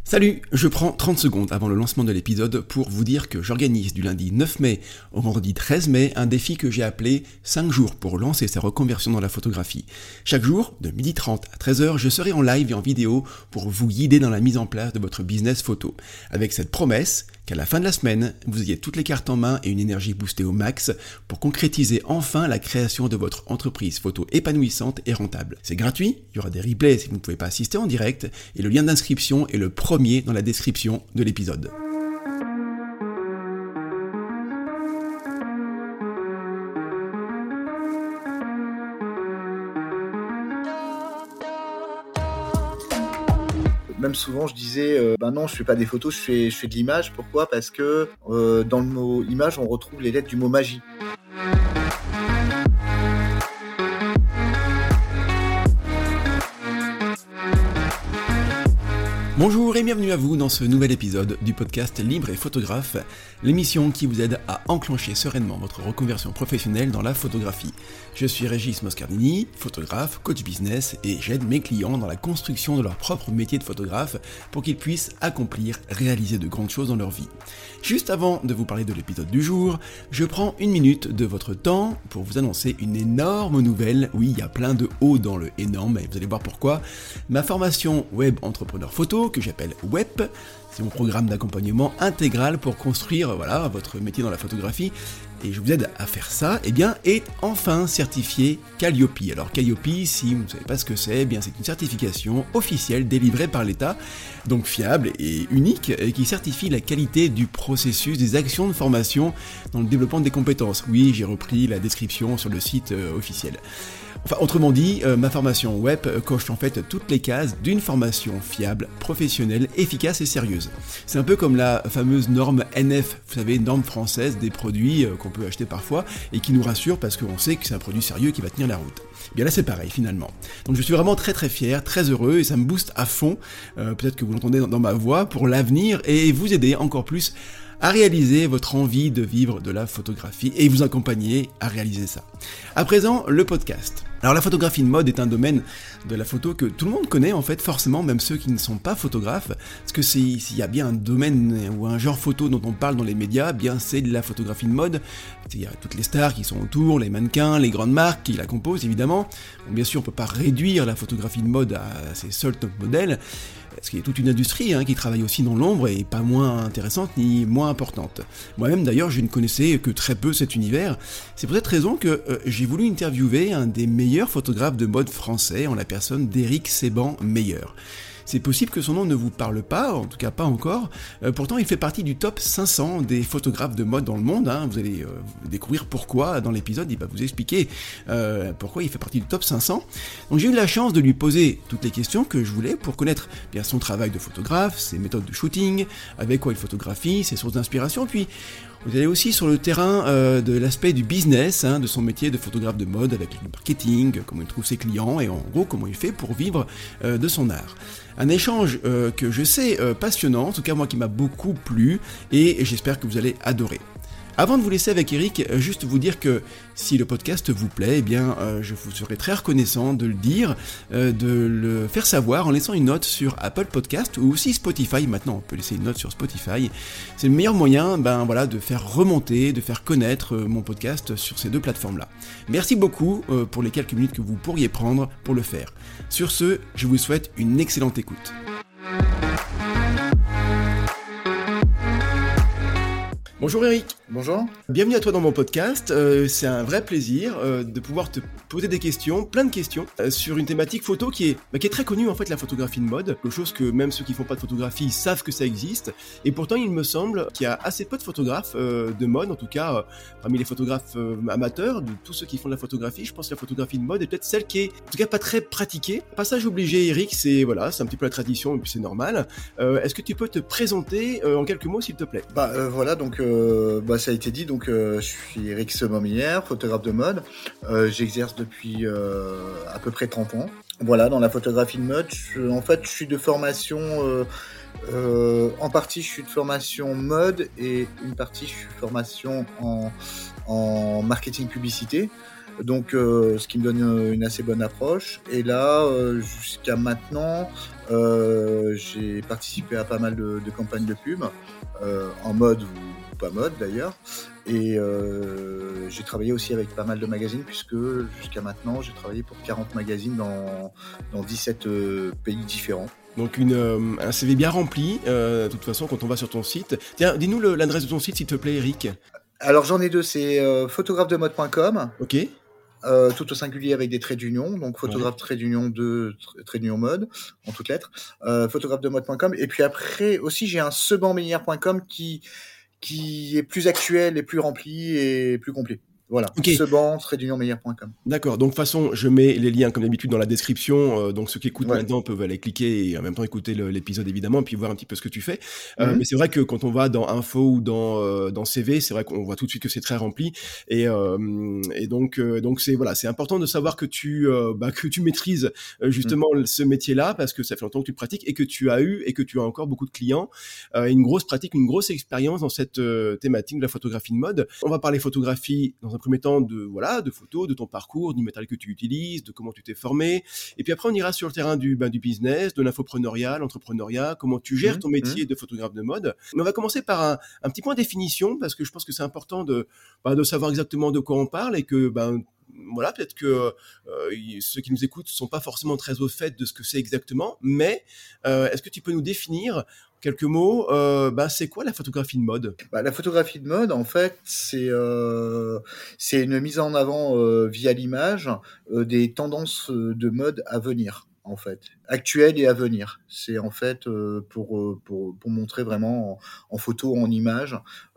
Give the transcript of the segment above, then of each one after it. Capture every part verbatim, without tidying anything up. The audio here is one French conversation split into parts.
Salut, je prends trente secondes avant le lancement de l'épisode pour vous dire que j'organise du lundi neuf mai au vendredi treize mai un défi que j'ai appelé cinq jours pour lancer sa reconversion dans la photographie. Chaque jour, de midi trente à treize heures, je serai en live et en vidéo pour vous guider dans la mise en place de votre business photo. Avec cette promesse qu'à la fin de la semaine, vous ayez toutes les cartes en main et une énergie boostée au max pour concrétiser enfin la création de votre entreprise photo épanouissante et rentable. C'est gratuit, il y aura des replays si vous ne pouvez pas assister en direct et le lien d'inscription est le premier dans la description de l'épisode. Même souvent, je disais, euh, ben non, je fais pas des photos, je fais, je fais de l'image. Pourquoi ? Parce que euh, dans le mot image, on retrouve les lettres du mot magie. Bonjour et bienvenue à vous dans ce nouvel épisode du podcast Libre et Photographe, l'émission qui vous aide à enclencher sereinement votre reconversion professionnelle dans la photographie. Je suis Régis Moscardini, photographe, coach business et j'aide mes clients dans la construction de leur propre métier de photographe pour qu'ils puissent accomplir, réaliser de grandes choses dans leur vie. Juste avant de vous parler de l'épisode du jour, je prends une minute de votre temps pour vous annoncer une énorme nouvelle. Oui, il y a plein de hauts dans le énorme et vous allez voir pourquoi. Ma formation Web Entrepreneur Photo, que j'appelle W E P, c'est mon programme d'accompagnement intégral pour construire voilà, votre métier dans la photographie. Et je vous aide à faire ça, eh bien, est enfin certifié Calliope. Alors Calliope, si vous ne savez pas ce que c'est, eh bien c'est une certification officielle délivrée par l'État, donc fiable et unique, et qui certifie la qualité du processus des actions de formation dans le développement des compétences. Oui, j'ai repris la description sur le site euh, officiel. Enfin, autrement dit, euh, ma formation web coche en fait toutes les cases d'une formation fiable, professionnelle, efficace et sérieuse. C'est un peu comme la fameuse norme N F, vous savez, norme française des produits euh, qu'on peut acheter parfois et qui nous rassure parce qu'on sait que c'est un produit sérieux qui va tenir la route. Et bien là c'est pareil finalement. Donc je suis vraiment très très fier, très heureux et ça me booste à fond, euh, peut-être que vous l'entendez dans, dans ma voix, pour l'avenir et vous aider encore plus à réaliser votre envie de vivre de la photographie et vous accompagner à réaliser ça. À présent, le podcast. Alors la photographie de mode est un domaine de la photo que tout le monde connaît en fait, forcément, même ceux qui ne sont pas photographes, parce que c'est, s'il y a bien un domaine ou un genre photo dont on parle dans les médias, bien c'est de la photographie de mode. Il y a toutes les stars qui sont autour, les mannequins, les grandes marques qui la composent évidemment. Bon, bien sûr, on peut pas réduire la photographie de mode à ses seuls top modèles, parce qu'il y a toute une industrie hein, qui travaille aussi dans l'ombre et pas moins intéressante ni moins importante. Moi-même d'ailleurs, je ne connaissais que très peu cet univers. C'est pour cette raison que euh, j'ai voulu interviewer un des meilleurs photographes de mode français en la personne d'Éric Séban-Meyer. C'est possible que son nom ne vous parle pas, en tout cas pas encore, euh, pourtant il fait partie du top cinq cents des photographes de mode dans le monde, hein. Vous allez euh, découvrir pourquoi dans l'épisode, il va vous expliquer euh, pourquoi il fait partie du top cinq cents. Donc j'ai eu la chance de lui poser toutes les questions que je voulais pour connaître bien son travail de photographe, ses méthodes de shooting, avec quoi il photographie, ses sources d'inspiration, puis vous allez aussi sur le terrain euh, de l'aspect du business, hein, de son métier de photographe de mode avec le marketing, comment il trouve ses clients et en gros comment il fait pour vivre euh, de son art. Un échange euh, que je sais euh, passionnant, en tout cas moi qui m'a beaucoup plu et j'espère que vous allez adorer. Avant de vous laisser avec Eric, juste vous dire que si le podcast vous plaît, eh bien, euh, je vous serai très reconnaissant de le dire, euh, de le faire savoir en laissant une note sur Apple Podcast ou aussi Spotify. Maintenant, on peut laisser une note sur Spotify. C'est le meilleur moyen, ben voilà, de faire remonter, de faire connaître euh, mon podcast sur ces deux plateformes-là. Merci beaucoup euh, pour les quelques minutes que vous pourriez prendre pour le faire. Sur ce, je vous souhaite une excellente écoute. Bonjour Eric. Bonjour. Bienvenue à toi dans mon podcast. Euh, c'est un vrai plaisir euh, de pouvoir te poser des questions, plein de questions, euh, sur une thématique photo qui est, bah, qui est très connue en fait, la photographie de mode. Quelque chose que même ceux qui font pas de photographie savent que ça existe. Et pourtant, il me semble qu'il y a assez peu de photographes euh, de mode, en tout cas euh, parmi les photographes euh, amateurs, de tous ceux qui font de la photographie. Je pense que la photographie de mode est peut-être celle qui est, en tout cas, pas très pratiquée. Passage obligé, Eric, c'est voilà, c'est un petit peu la tradition et puis c'est normal. Euh, est-ce que tu peux te présenter euh, en quelques mots, s'il te plaît ? Bah euh, voilà, donc. Euh... Euh, bah, ça a été dit, donc euh, je suis Éric Séban-Meyer, photographe de mode. Euh, j'exerce depuis euh, à peu près trente ans. Voilà, dans la photographie de mode, je, en fait, je suis de formation, euh, euh, en partie, je suis de formation mode et une partie, je suis de formation en, en marketing publicité. Donc, euh, ce qui me donne euh, une assez bonne approche. Et là, euh, jusqu'à maintenant, euh, j'ai participé à pas mal de, de campagnes de pub, euh, en mode ou pas mode d'ailleurs. Et euh, j'ai travaillé aussi avec pas mal de magazines, puisque jusqu'à maintenant, j'ai travaillé pour quarante magazines dans, dans dix-sept euh, pays différents. Donc une, euh, un C V bien rempli, euh, de toute façon, quand on va sur ton site. Tiens, dis-nous le- l'adresse de ton site, s'il te plaît, Eric. Alors j'en ai deux, c'est euh, photographe de mode point com, Ok. euh, tout au singulier avec des traits d'union, donc photographe Ouais. trait d'union de trait d'union mode, en toutes lettres, euh, photographe de mode point com. Et puis après aussi j'ai un sebanmeillère point com qui, qui est plus actuel et plus rempli et plus complet. Voilà, Ok. seban trait d'union meilleur point com. D'accord, donc de toute façon, je mets les liens comme d'habitude dans la description, euh, donc ceux qui écoutent Ouais. maintenant peuvent aller cliquer et en même temps écouter le- l'épisode évidemment, et puis voir un petit peu ce que tu fais. Euh, Mhm. mais c'est vrai que quand on va dans info ou dans euh, dans C V, c'est vrai qu'on voit tout de suite que c'est très rempli, et euh, et donc euh, donc c'est voilà, c'est important de savoir que tu euh, bah, que tu maîtrises euh, justement ce métier-là, parce que ça fait longtemps que tu le pratiques et que tu as eu et que tu as encore beaucoup de clients, euh, une grosse pratique, une grosse expérience dans cette euh, thématique de la photographie de mode. On va parler photographie dans un premier temps de voilà, de photos, de ton parcours, du matériel que tu utilises, de comment tu t'es formé. Et puis après, on ira sur le terrain du, ben, du business, de l'infopreneuriat, l'entrepreneuriat, comment tu gères ton Mhm. métier de photographe de mode. Mais on va commencer par un, un petit point de définition, parce que je pense que c'est important de, ben, de savoir exactement de quoi on parle, et que ben, voilà, peut-être que euh, ceux qui nous écoutent ne sont pas forcément très au fait de ce que c'est exactement, mais euh, est-ce que tu peux nous définir quelques mots, euh, bah, c'est quoi la photographie de mode? Bah, la photographie de mode, en fait, c'est euh, c'est une mise en avant euh, via l'image euh, des tendances euh, de mode à venir, en fait, actuelles et à venir. C'est en fait euh, pour, euh, pour pour montrer vraiment en, en photo, en image,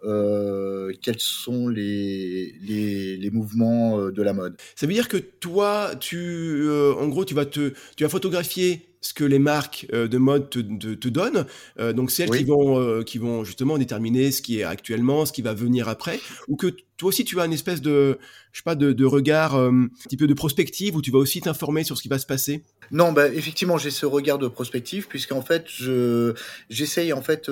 euh, quels sont les les, les mouvements euh, de la mode. Ça veut dire que toi, tu, euh, en gros, tu vas te, tu vas photographier ce que les marques euh, de mode te, te, te donnent. Euh, donc c'est elles qui Oui. vont, euh, qui vont justement déterminer ce qui est actuellement, ce qui va venir après, ou que toi aussi tu as une espèce de, je sais pas, de, de regard, euh, un petit peu de prospective, où tu vas aussi t'informer sur ce qui va se passer. Non, bah, effectivement, j'ai ce regard de prospective, puisqu'en fait, je, j'essaye, en fait,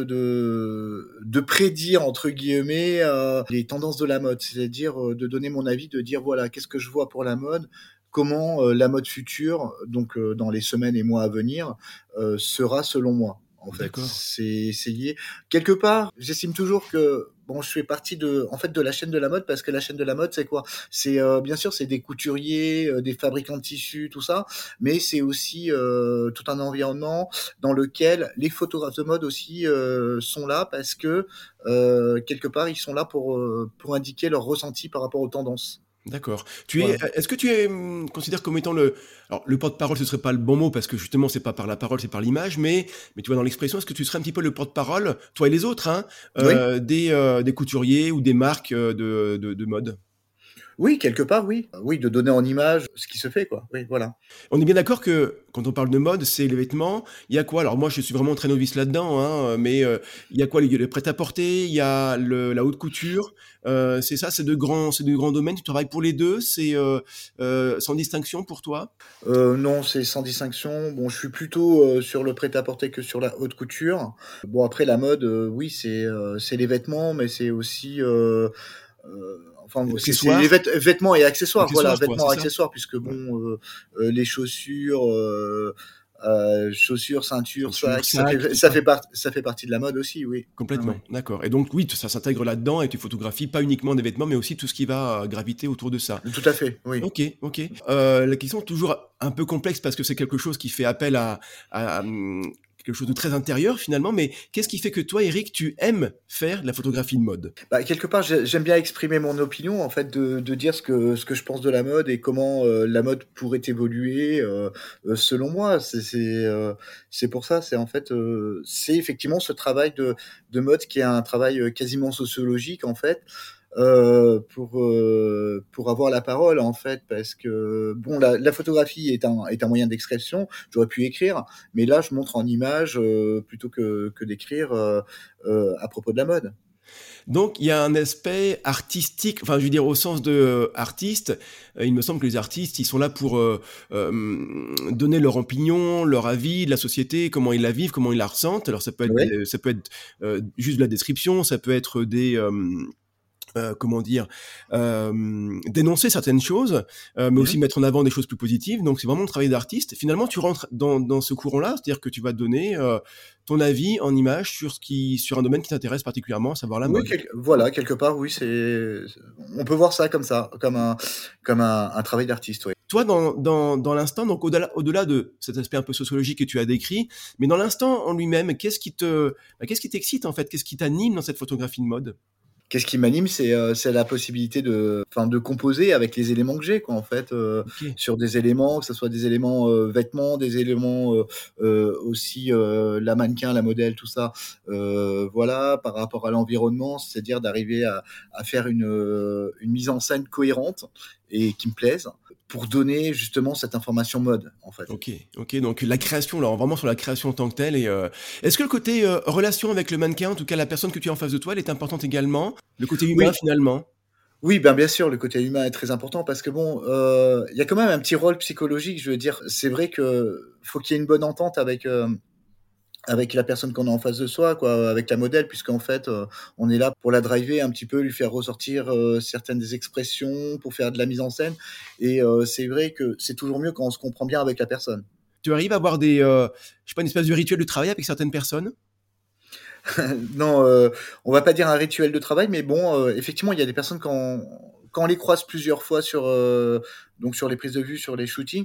de, de prédire, entre guillemets, euh, les tendances de la mode. C'est-à-dire, euh, de donner mon avis, de dire, voilà, qu'est-ce que je vois pour la mode, comment euh, la mode future, donc, euh, dans les semaines et mois à venir, euh, sera selon moi. En fait, D'accord. c'est essayer. Quelque part, j'estime toujours que, bon, je fais partie de, en fait, de la chaîne de la mode, parce que la chaîne de la mode, c'est quoi? C'est, euh, bien sûr, c'est des couturiers, euh, des fabricants de tissus, tout ça, mais c'est aussi euh, tout un environnement dans lequel les photographes de mode aussi euh, sont là, parce que euh, quelque part ils sont là pour euh, pour indiquer leur ressenti par rapport aux tendances. D'accord. Tu es, Voilà. est-ce que tu es hum, considères comme étant le, alors le porte-parole, ce serait pas le bon mot parce que justement c'est pas par la parole, c'est par l'image, mais mais tu vois dans l'expression, est-ce que tu serais un petit peu le porte-parole, toi et les autres, hein, Oui, euh, des euh, des couturiers ou des marques euh, de, de de mode? oui, quelque part, oui, oui, de donner en image ce qui se fait, quoi. Oui, voilà. On est bien d'accord que quand on parle de mode, c'est les vêtements. Il y a quoi? Alors moi, je suis vraiment très novice là-dedans, hein, mais euh, il y a quoi? Il y a le prêt-à-porter, il y a le, la haute couture. Euh, c'est ça, c'est de grands, c'est de grands domaines. Tu travailles pour les deux. C'est euh, euh, sans distinction pour toi. Euh, non, c'est sans distinction. Bon, je suis plutôt euh, sur le prêt-à-porter que sur la haute couture. Bon, après la mode, euh, oui, c'est euh, c'est les vêtements, mais c'est aussi euh, euh, enfin, Les c'est c'est les accessoires, vêt- vêtements et accessoires, voilà, accessoires quoi, vêtements c'est et ça. accessoires, puisque Ouais. bon, euh, euh, les chaussures, euh, euh, chaussures, ceintures, Chaussures, sacs, ça sacs, fait tout ça ça. fait part, ça fait partie de la mode aussi, oui. Ouais, Complètement, ouais. d'accord. Et donc oui, ça s'intègre là-dedans et tu photographies pas uniquement des vêtements, mais aussi tout ce qui va euh, graviter autour de ça. Tout à fait, oui. Ok, ok. Euh, la question est toujours un peu complexe parce que c'est quelque chose qui fait appel à, à, hum, quelque chose de très intérieur finalement. Mais qu'est-ce qui fait que toi, Eric, tu aimes faire de la photographie de mode? Bah, quelque part, j'ai- j'aime bien exprimer mon opinion, en fait, de, de dire ce que, ce que je pense de la mode et comment euh, la mode pourrait évoluer euh, euh, selon moi. C'est c'est euh, c'est pour ça, c'est en fait, euh, c'est effectivement ce travail de, de mode qui est un travail euh, quasiment sociologique, en fait, euh, pour, euh, pour avoir la parole, en fait, parce que, bon, la, la photographie est un, est un moyen d'expression, j'aurais pu écrire, mais là, je montre en image euh, plutôt que, que d'écrire euh, euh, à propos de la mode. Donc il y a un aspect artistique, enfin je veux dire au sens de euh, artiste. Euh, il me semble que les artistes, ils sont là pour euh, euh, donner leur opinion, leur avis de la société, comment ils la vivent, comment ils la ressentent. Alors ça peut être, Oui. des- ça peut être euh, juste de la description, ça peut être des euh, Euh, comment dire, euh, dénoncer certaines choses, euh, mais Mmh. aussi mettre en avant des choses plus positives. Donc c'est vraiment le travail d'artiste. Finalement, tu rentres dans, dans ce courant-là, c'est-à-dire que tu vas donner euh, ton avis en image sur ce qui, sur un domaine qui t'intéresse particulièrement, à savoir la Oui, mode. quel voilà, quelque part, oui, c'est on peut voir ça comme ça, comme un comme un un travail d'artiste, oui. Toi, dans, dans, dans l'instant, donc au-delà, au-delà de cet aspect un peu sociologique que tu as décrit, mais dans l'instant en lui-même, qu'est-ce qui te, bah, qu'est-ce qui t'excite en fait, qu'est-ce qui t'anime dans cette photographie de mode? Qu'est-ce qui m'anime, c'est, heu, c'est la possibilité de enfin, de composer avec les éléments que j'ai, quoi, en fait, heu, Ok, sur des éléments, que ce soit des éléments, heu, vêtements, des éléments, heu heu, aussi, heu, la mannequin, la modèle, tout ça, heu, voilà, par rapport à l'environnement, c'est-à-dire d'arriver à à faire une, heu, une mise en scène cohérente et qui me plaise, pour donner justement cette information mode, en fait. ok, ok. Donc la création, là, vraiment sur la création en tant que telle. Et euh, est-ce que le côté euh, relation avec le mannequin, en tout cas la personne que tu as en face de toi, elle est importante également? Le côté humain Oui. finalement. Oui, ben, bien sûr, le côté humain est très important parce que bon, heu, il y a quand même un petit rôle psychologique. Je veux dire, c'est vrai que faut qu'il y ait une bonne entente avec, hem, avec la personne qu'on a en face de soi, quoi, avec la modèle, puisqu'en fait, heu, on est là pour la driver un petit peu, lui faire ressortir, heu, certaines des expressions, pour faire de la mise en scène et heu, c'est vrai que c'est toujours mieux quand on se comprend bien avec la personne. Tu arrives à avoir des, euh, je sais pas, une espèce de rituel de travail avec certaines personnes? Non, heu, on va pas dire un rituel de travail, mais bon, heu, effectivement, il y a des personnes quand quand on les croise plusieurs fois sur, heu, donc sur les prises de vue, sur les shootings,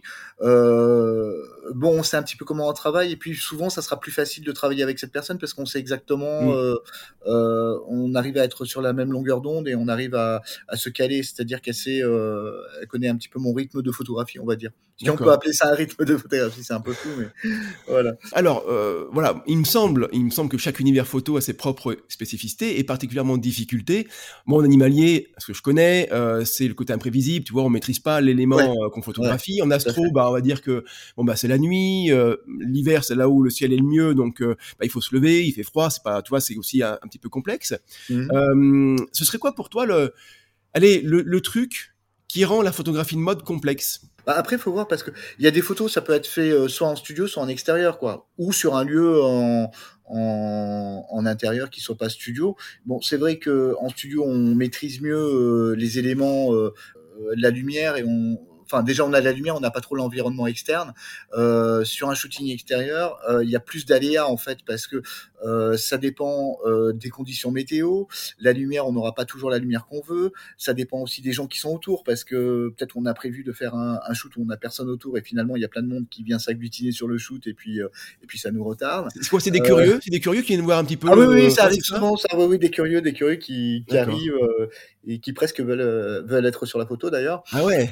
heu, bon, on sait un petit peu comment on travaille et puis souvent, ça sera plus facile de travailler avec cette personne parce qu'on sait exactement, Hmm. heu heu, on arrive à être sur la même longueur d'onde et on arrive à à se caler. C'est-à-dire qu'elle sait, heu, elle connaît un petit peu mon rythme de photographie, on va dire. Si on peut D'accord. appeler ça un rythme de photographie, c'est un peu fou, mais voilà. Alors, euh, voilà, il me semble, il me semble que chaque univers photo a ses propres spécificités et particulièrement difficultés. Moi, en animalier, ce que je connais, euh, c'est le côté imprévisible. Tu vois, on maîtrise pas Ouais, l'élément euh, qu'on ouais, photographie. En tout à fait. astro, bah, on va dire que bon, bah, c'est la nuit. Euh, l'hiver, c'est là où le ciel est le mieux, donc euh, bah, il faut se lever. Il fait froid. C'est pas, tu vois, c'est aussi un, un petit peu complexe. Mmh. Euh, ce serait quoi pour toi le, allez, le, le truc qui rend la photographie de mode complexe? Bah, après, il faut voir parce que il y a des photos, ça peut être fait, heu, soit en studio, soit en extérieur, quoi, ou sur un lieu en en en intérieur qui soit pas studio. Bon, c'est vrai qu'en studio, on maîtrise mieux, heu, les éléments, heu heu, la lumière et on enfin, déjà, on a la lumière, on n'a pas trop l'environnement externe. Heu, sur un shooting extérieur, heu, il y a plus d'aléas, en fait, parce que, heu, ça dépend, heu, des conditions météo. La lumière, on n'aura pas toujours la lumière qu'on veut. Ça dépend aussi des gens qui sont autour parce que peut-être on a prévu de faire un, un shoot où on n'a personne autour et finalement il y a plein de monde qui vient s'agglutiner sur le shoot et puis euh, et puis ça nous retarde. C'est quoi? C'est des Euh, curieux? C'est des curieux qui viennent voir un petit peu ah oui, oui, le. ça Ouais, arrive c'est ça? souvent, ça, oui, oui, des curieux, des curieux qui, qui D'accord. arrivent euh, et qui presque veulent, euh, veulent être sur la photo d'ailleurs. Ah ouais.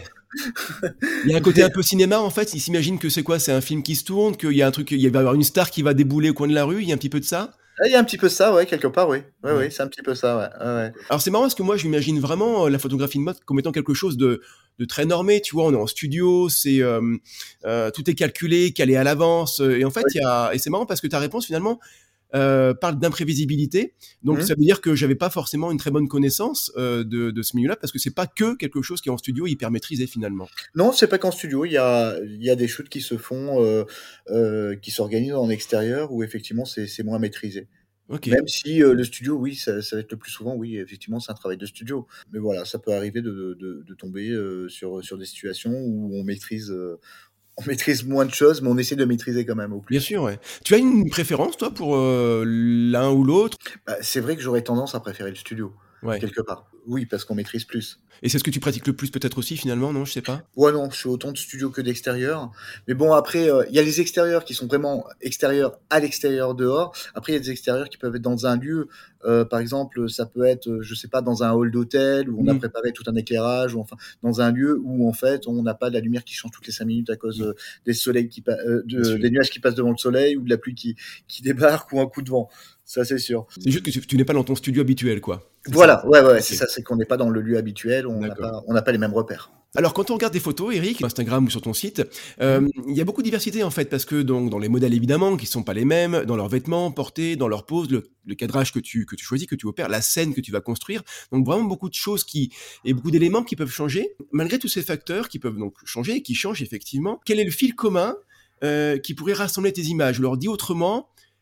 Il y a un côté Mais un peu cinéma en fait. Ils s'imaginent que c'est quoi? C'est un film qui se tourne, qu'il y a un truc, il va y avoir une star qui va débouler au coin de la rue. Il y a un petit peu de ça. ah, il y a un petit peu ça, ouais, quelque part, oui. Oui, Ouais. oui, c'est un petit peu ça, ouais. Ouais, ouais. D'accord. Alors c'est marrant parce que moi je m'imagine vraiment euh, la photographie de mode comme étant quelque chose de, de très normé. Tu vois, on est en studio, c'est euh, euh, tout est calculé, calé à l'avance. euh, Et en fait, Oui. il y a et c'est marrant parce que ta réponse finalement euh, parle d'imprévisibilité. Donc Mhm. ça veut dire que j'avais pas forcément une très bonne connaissance euh, de, de ce milieu-là parce que c'est pas que quelque chose qui est en studio hyper maîtrisé finalement. Non, c'est pas qu'en studio, il y a, il y a des shoots qui se font, euh, euh, qui s'organisent en extérieur où effectivement c'est c'est moins maîtrisé. Ok. Même si, heu, le studio, oui, ça ça va être le plus souvent, oui, effectivement, c'est un travail de studio. Mais voilà, ça peut arriver de de de tomber, heu, sur, sur des situations où on maîtrise, heu, on maîtrise moins de choses, mais on essaie de maîtriser quand même au Bien plus. sûr, ouais. Tu as une préférence, toi, pour euh, l'un ou l'autre? Bah, c'est vrai que j'aurais tendance à préférer le studio, Ouais. quelque part. Oui, parce qu'on maîtrise plus. Et c'est ce que tu pratiques le plus peut-être aussi finalement, non? Je sais pas. Ouais, non, je fais autant de studio que d'extérieur. Mais bon, après, euh, il y a les extérieurs qui sont vraiment extérieurs à l'extérieur dehors. Après, il y a des extérieurs qui peuvent être dans un lieu. Euh, par exemple, ça peut être, euh, je sais pas, dans un hall d'hôtel où on a Mm. préparé tout un éclairage, ou enfin dans un lieu où en fait on n'a pas de la lumière qui change toutes les cinq minutes à cause Oui, euh, des soleils qui pa- euh, bien de, sûr. des nuages qui passent devant le soleil ou de la pluie qui, qui débarque ou un coup de vent. Ça, c'est sûr. C'est juste que tu, tu n'es pas dans ton studio habituel, quoi. C'est ça. Voilà, ouais, ouais, ouais, c'est Ok, ça, c'est qu'on n'est pas dans le lieu habituel, on n'a d'accord. pas, on n'a pas les mêmes repères. Alors, quand on regarde des photos, Eric, sur Instagram ou sur ton site, Mhm. euh, il y a beaucoup de diversité en fait, parce que donc, dans les modèles évidemment, qui sont pas les mêmes, dans leurs vêtements portés, dans leur pose, le, le cadrage que tu, que tu choisis, que tu opères, la scène que tu vas construire. Donc vraiment beaucoup de choses qui, et beaucoup d'éléments qui peuvent changer. Malgré tous ces facteurs qui peuvent donc changer et qui changent effectivement, quel est le fil commun euh, qui pourrait rassembler tes images? Je leur dis autrement,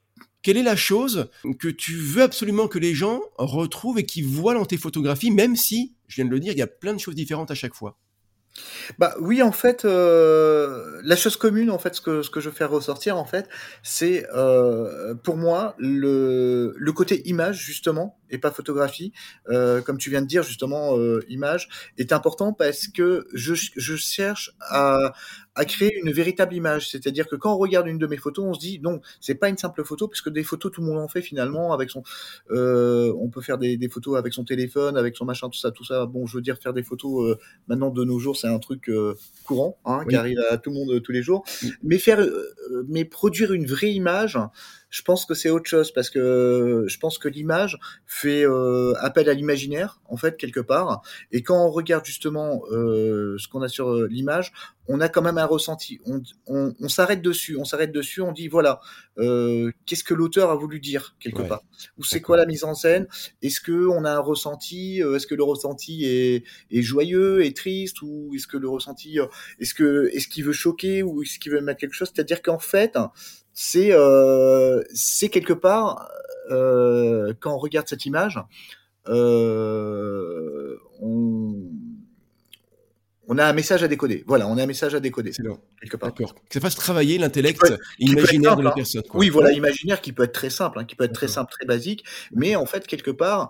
quelle est la chose que tu veux absolument que les gens retrouvent et qu'ils voient dans tes photographies, même si, je viens de le dire, il y a plein de choses différentes à chaque fois? Bah oui, en fait, euh, la chose commune, en fait, ce que ce que je fais ressortir, en fait, c'est euh, pour moi le le côté image justement et pas photographie. Euh, comme tu viens de dire justement, euh, image est important parce que je je cherche à à créer une véritable image. C'est-à-dire que quand on regarde une de mes photos, on se dit non, c'est pas une simple photo puisque des photos tout le monde en fait finalement avec son. Euh, on peut faire des des photos avec son téléphone, avec son machin, tout ça, tout ça. Bon, je veux dire faire des photos. Euh, Maintenant, de nos jours, c'est un truc euh, courant, hein, qui Oui. arrive à tout le monde euh, tous les jours. Oui. Mais faire, euh, euh, mais produire une vraie image, je pense que c'est autre chose parce que euh, je pense que l'image fait euh, appel à l'imaginaire, en fait, quelque part. Et quand on regarde justement euh, ce qu'on a sur euh, l'image, on a quand même un ressenti. On, on, on s'arrête dessus, on s'arrête dessus, on dit voilà, euh, qu'est-ce que l'auteur a voulu dire quelque Ouais, part, ou c'est quoi d'accord. la mise en scène. Est-ce que on a un ressenti, euh, est-ce que le ressenti est est joyeux, est triste, ou est-ce que le ressenti, euh, est-ce que est-ce qu'il veut choquer ou est-ce qu'il veut mettre quelque chose. C'est-à-dire qu'en fait, c'est euh, c'est quelque part euh, quand on regarde cette image, euh, on on a un message à décoder. Voilà, on a un message à décoder Excellent. quelque part. D'accord. Que ça fasse travailler Qui peut l'intellect être, qui peut être imaginaire de simple, la hein. personne, quoi. Oui, voilà, Ouais, imaginaire qui peut être très simple, hein, qui peut être très d'accord, simple, très basique, mais d'accord. en fait, quelque part,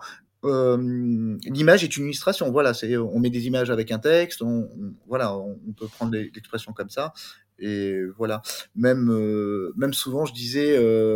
euh, l'image est une illustration. Voilà, c'est, on met des images avec un texte, on, on- voilà, on, on peut prendre les- l'expression comme ça, et voilà. Même, euh, même souvent, je disais,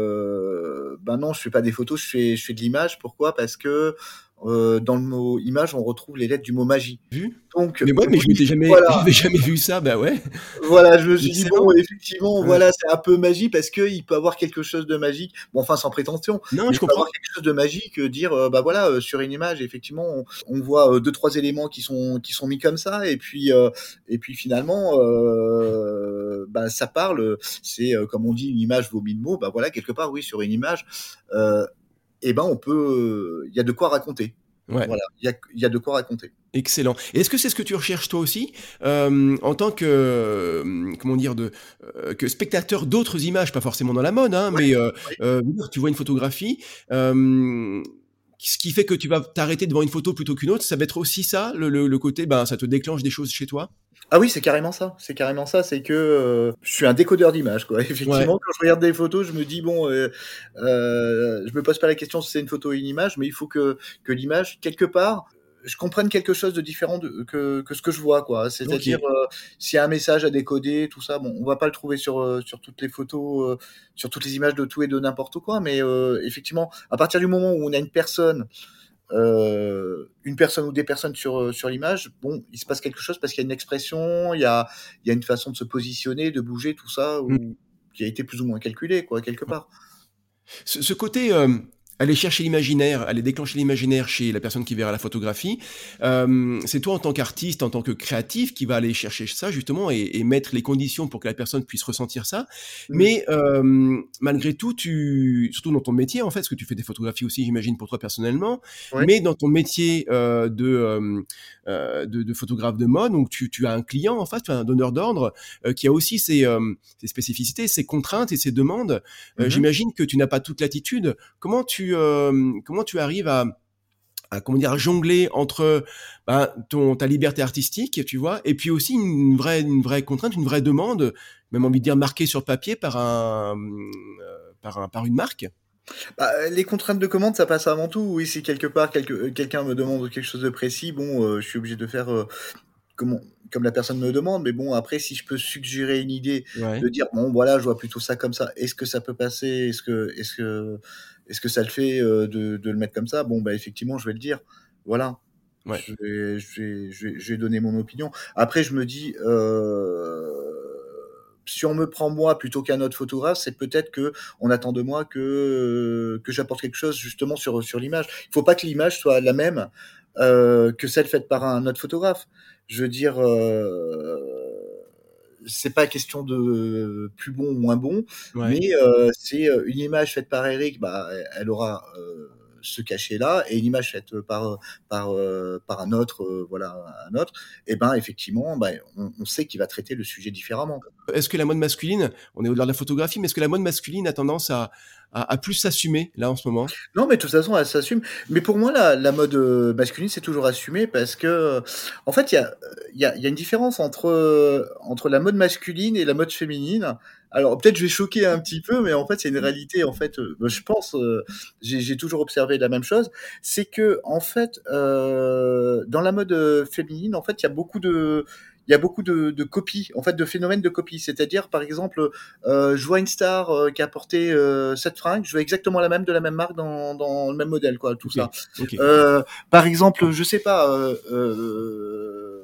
euh, ben non, je fais pas des photos, je fais, je fais de l'image. Pourquoi? Parce que euh, dans le mot image, on retrouve les lettres du mot magie. Vu? Donc, Mais ouais, mais je oui, m'étais jamais voilà. j'avais jamais vu ça, bah ouais. Voilà, je me suis dit bon, Excellent. effectivement, Ouais. voilà, c'est un peu magique parce que il peut avoir quelque chose de magique. Bon, enfin, sans prétention, Non, mais je il peut avoir comprends. quelque chose de magique, euh, dire, euh, bah voilà, euh, sur une image, effectivement, on, on voit euh, deux trois éléments qui sont qui sont mis comme ça, et puis euh, et puis finalement, euh, bah ça parle. C'est euh, comme on dit, une image vaut mille mots. Bah voilà, quelque part, oui, sur une image, euh, et ben on peut, il y a de quoi raconter. Ouais. Voilà, il y a il y a de quoi raconter. Excellent. Et est-ce que c'est ce que tu recherches toi aussi, hem, en tant que, hem, comment dire? De, heu, que spectateur d'autres images, pas forcément dans la mode, hein, Ouais, mais, heu oui. heu, tu vois une photographie, hem, ce qui fait que tu vas t'arrêter devant une photo plutôt qu'une autre, ça va être aussi ça, le le le côté, ben, ça te déclenche des choses chez toi? Ah oui, c'est carrément ça, c'est carrément ça, c'est que, heu, je suis un décodeur d'images, quoi. Ouais. Effectivement, quand je regarde des photos, je me dis: «Bon, heu heu», je me pose pas la question si c'est une photo ou une image, mais il faut que que l'image, quelque part, je comprenne quelque chose de différent de que que ce que je vois, quoi. C'est-à-dire, OK. heu, s'il y a un message à décoder, tout ça, bon, on va pas le trouver sur, heu, sur toutes les photos, heu, sur toutes les images de tout et de n'importe quoi, mais heu, effectivement, à partir du moment où on a une personne, euh, une personne ou des personnes sur, euh, sur l'image, bon, il se passe quelque chose parce qu'il y a une expression, il y a, il y a une façon de se positionner, de bouger, tout ça, Mmh. ou, qui a été plus ou moins calculé, quoi, quelque part. Ce, ce côté, euh, aller chercher l'imaginaire, aller déclencher l'imaginaire chez la personne qui verra la photographie, euh, c'est toi en tant qu'artiste, en tant que créatif, qui va aller chercher ça justement et, et mettre les conditions pour que la personne puisse ressentir ça. Mm. Mais euh, malgré tout, tu, surtout dans ton métier en fait, parce que tu fais des photographies aussi, j'imagine pour toi personnellement, Ouais. mais dans ton métier euh, de, euh, euh, de, de photographe de mode, donc tu, tu as un client en face, tu as un donneur d'ordre euh, qui a aussi ses, euh, ses spécificités, ses contraintes et ses demandes. Euh, Mhm. j'imagine que tu n'as pas toute latitude. Comment tu, euh, comment tu arrives à, à comment dire, à jongler entre ben, ton, ta liberté artistique, tu vois, et puis aussi une vraie, une vraie contrainte, une vraie demande, même envie de dire marquée sur papier par un, euh, par un, par une marque. Bah, les contraintes de commande, ça passe avant tout. Oui, si quelque part quelque, euh, quelqu'un me demande quelque chose de précis, bon, euh, je suis obligé de faire euh, comme, on- comme la personne me demande. Mais bon, après, si je peux suggérer une idée, Ouais, de dire, bon, voilà, je vois plutôt ça comme ça. Est-ce que ça peut passer? Est-ce que, est-ce que, est-ce que ça le fait euh, de, de le mettre comme ça? Bon, bah, effectivement, je vais le dire. Voilà. ouais. Je vais, je vais, je vais, je vais donner mon opinion. Après, je me dis, euh, si on me prend moi plutôt qu'un autre photographe, c'est peut-être que on attend de moi que que j'apporte quelque chose justement sur sur l'image. Il faut pas que l'image soit la même euh, que celle faite par un autre photographe. Je veux dire, euh, c'est pas question de plus bon ou moins bon, Ouais. mais euh, c'est euh, une image faite par Eric, bah, elle aura euh, ce cachet-là et une image faite par par euh, par un autre, euh, voilà, un autre, et ben effectivement, ben, on, on sait qu'il va traiter le sujet différemment. Est-ce que la mode masculine, on est au-delà de la photographie, mais est-ce que la mode masculine a tendance à, à, à plus s'assumer là en ce moment? Non, mais de toute façon, elle s'assume. Mais pour moi, la, la mode euh, masculine, c'est toujours assumé parce que, euh, en fait, il y a, il y, a, il y a une différence entre, euh, entre la mode masculine et la mode féminine. Alors, peut-être je vais choquer un petit peu, mais en fait, c'est une réalité. En fait, euh, je pense, euh, j'ai, j'ai toujours observé la même chose. C'est que, en fait, euh, dans la mode euh, féminine, en fait, il y a beaucoup de, il y a beaucoup de, de copies, en fait, de phénomènes de copies. C'est-à-dire, par exemple, euh, je vois une star euh, qui a porté euh, cette fringue, je veux exactement la même de la même marque dans, dans le même modèle, quoi, tout Ok, ça. ok. Euh, par exemple, je sais pas. Euh, euh,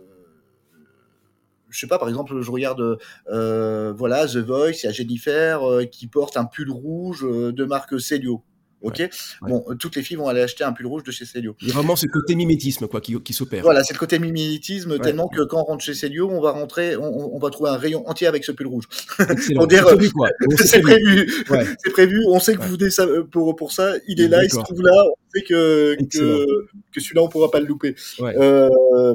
je sais pas, par exemple, je regarde, euh, voilà, The Voice, il y a Jennifer euh, qui porte un pull rouge euh, de marque Celio. Ouais, Ok. ouais. Bon, euh, toutes les filles vont aller acheter un pull rouge de chez Celio. Il y a vraiment ce côté mimétisme quoi, qui, qui s'opère. Voilà, c'est le côté mimétisme Ouais, tellement ouais. que quand on rentre chez Celio, on va rentrer, on, on va trouver un rayon entier avec ce pull rouge. Excellent. Pour dire, C'est prévu quoi. Bon, c'est c'est prévu. prévu, Ouais, c'est prévu. On sait que ouais. vous venez ça, pour pour ça. Il est là, il se D'accord. trouve là. On sait que Excellent. que que celui-là, on pourra pas le louper. Ouais. Euh,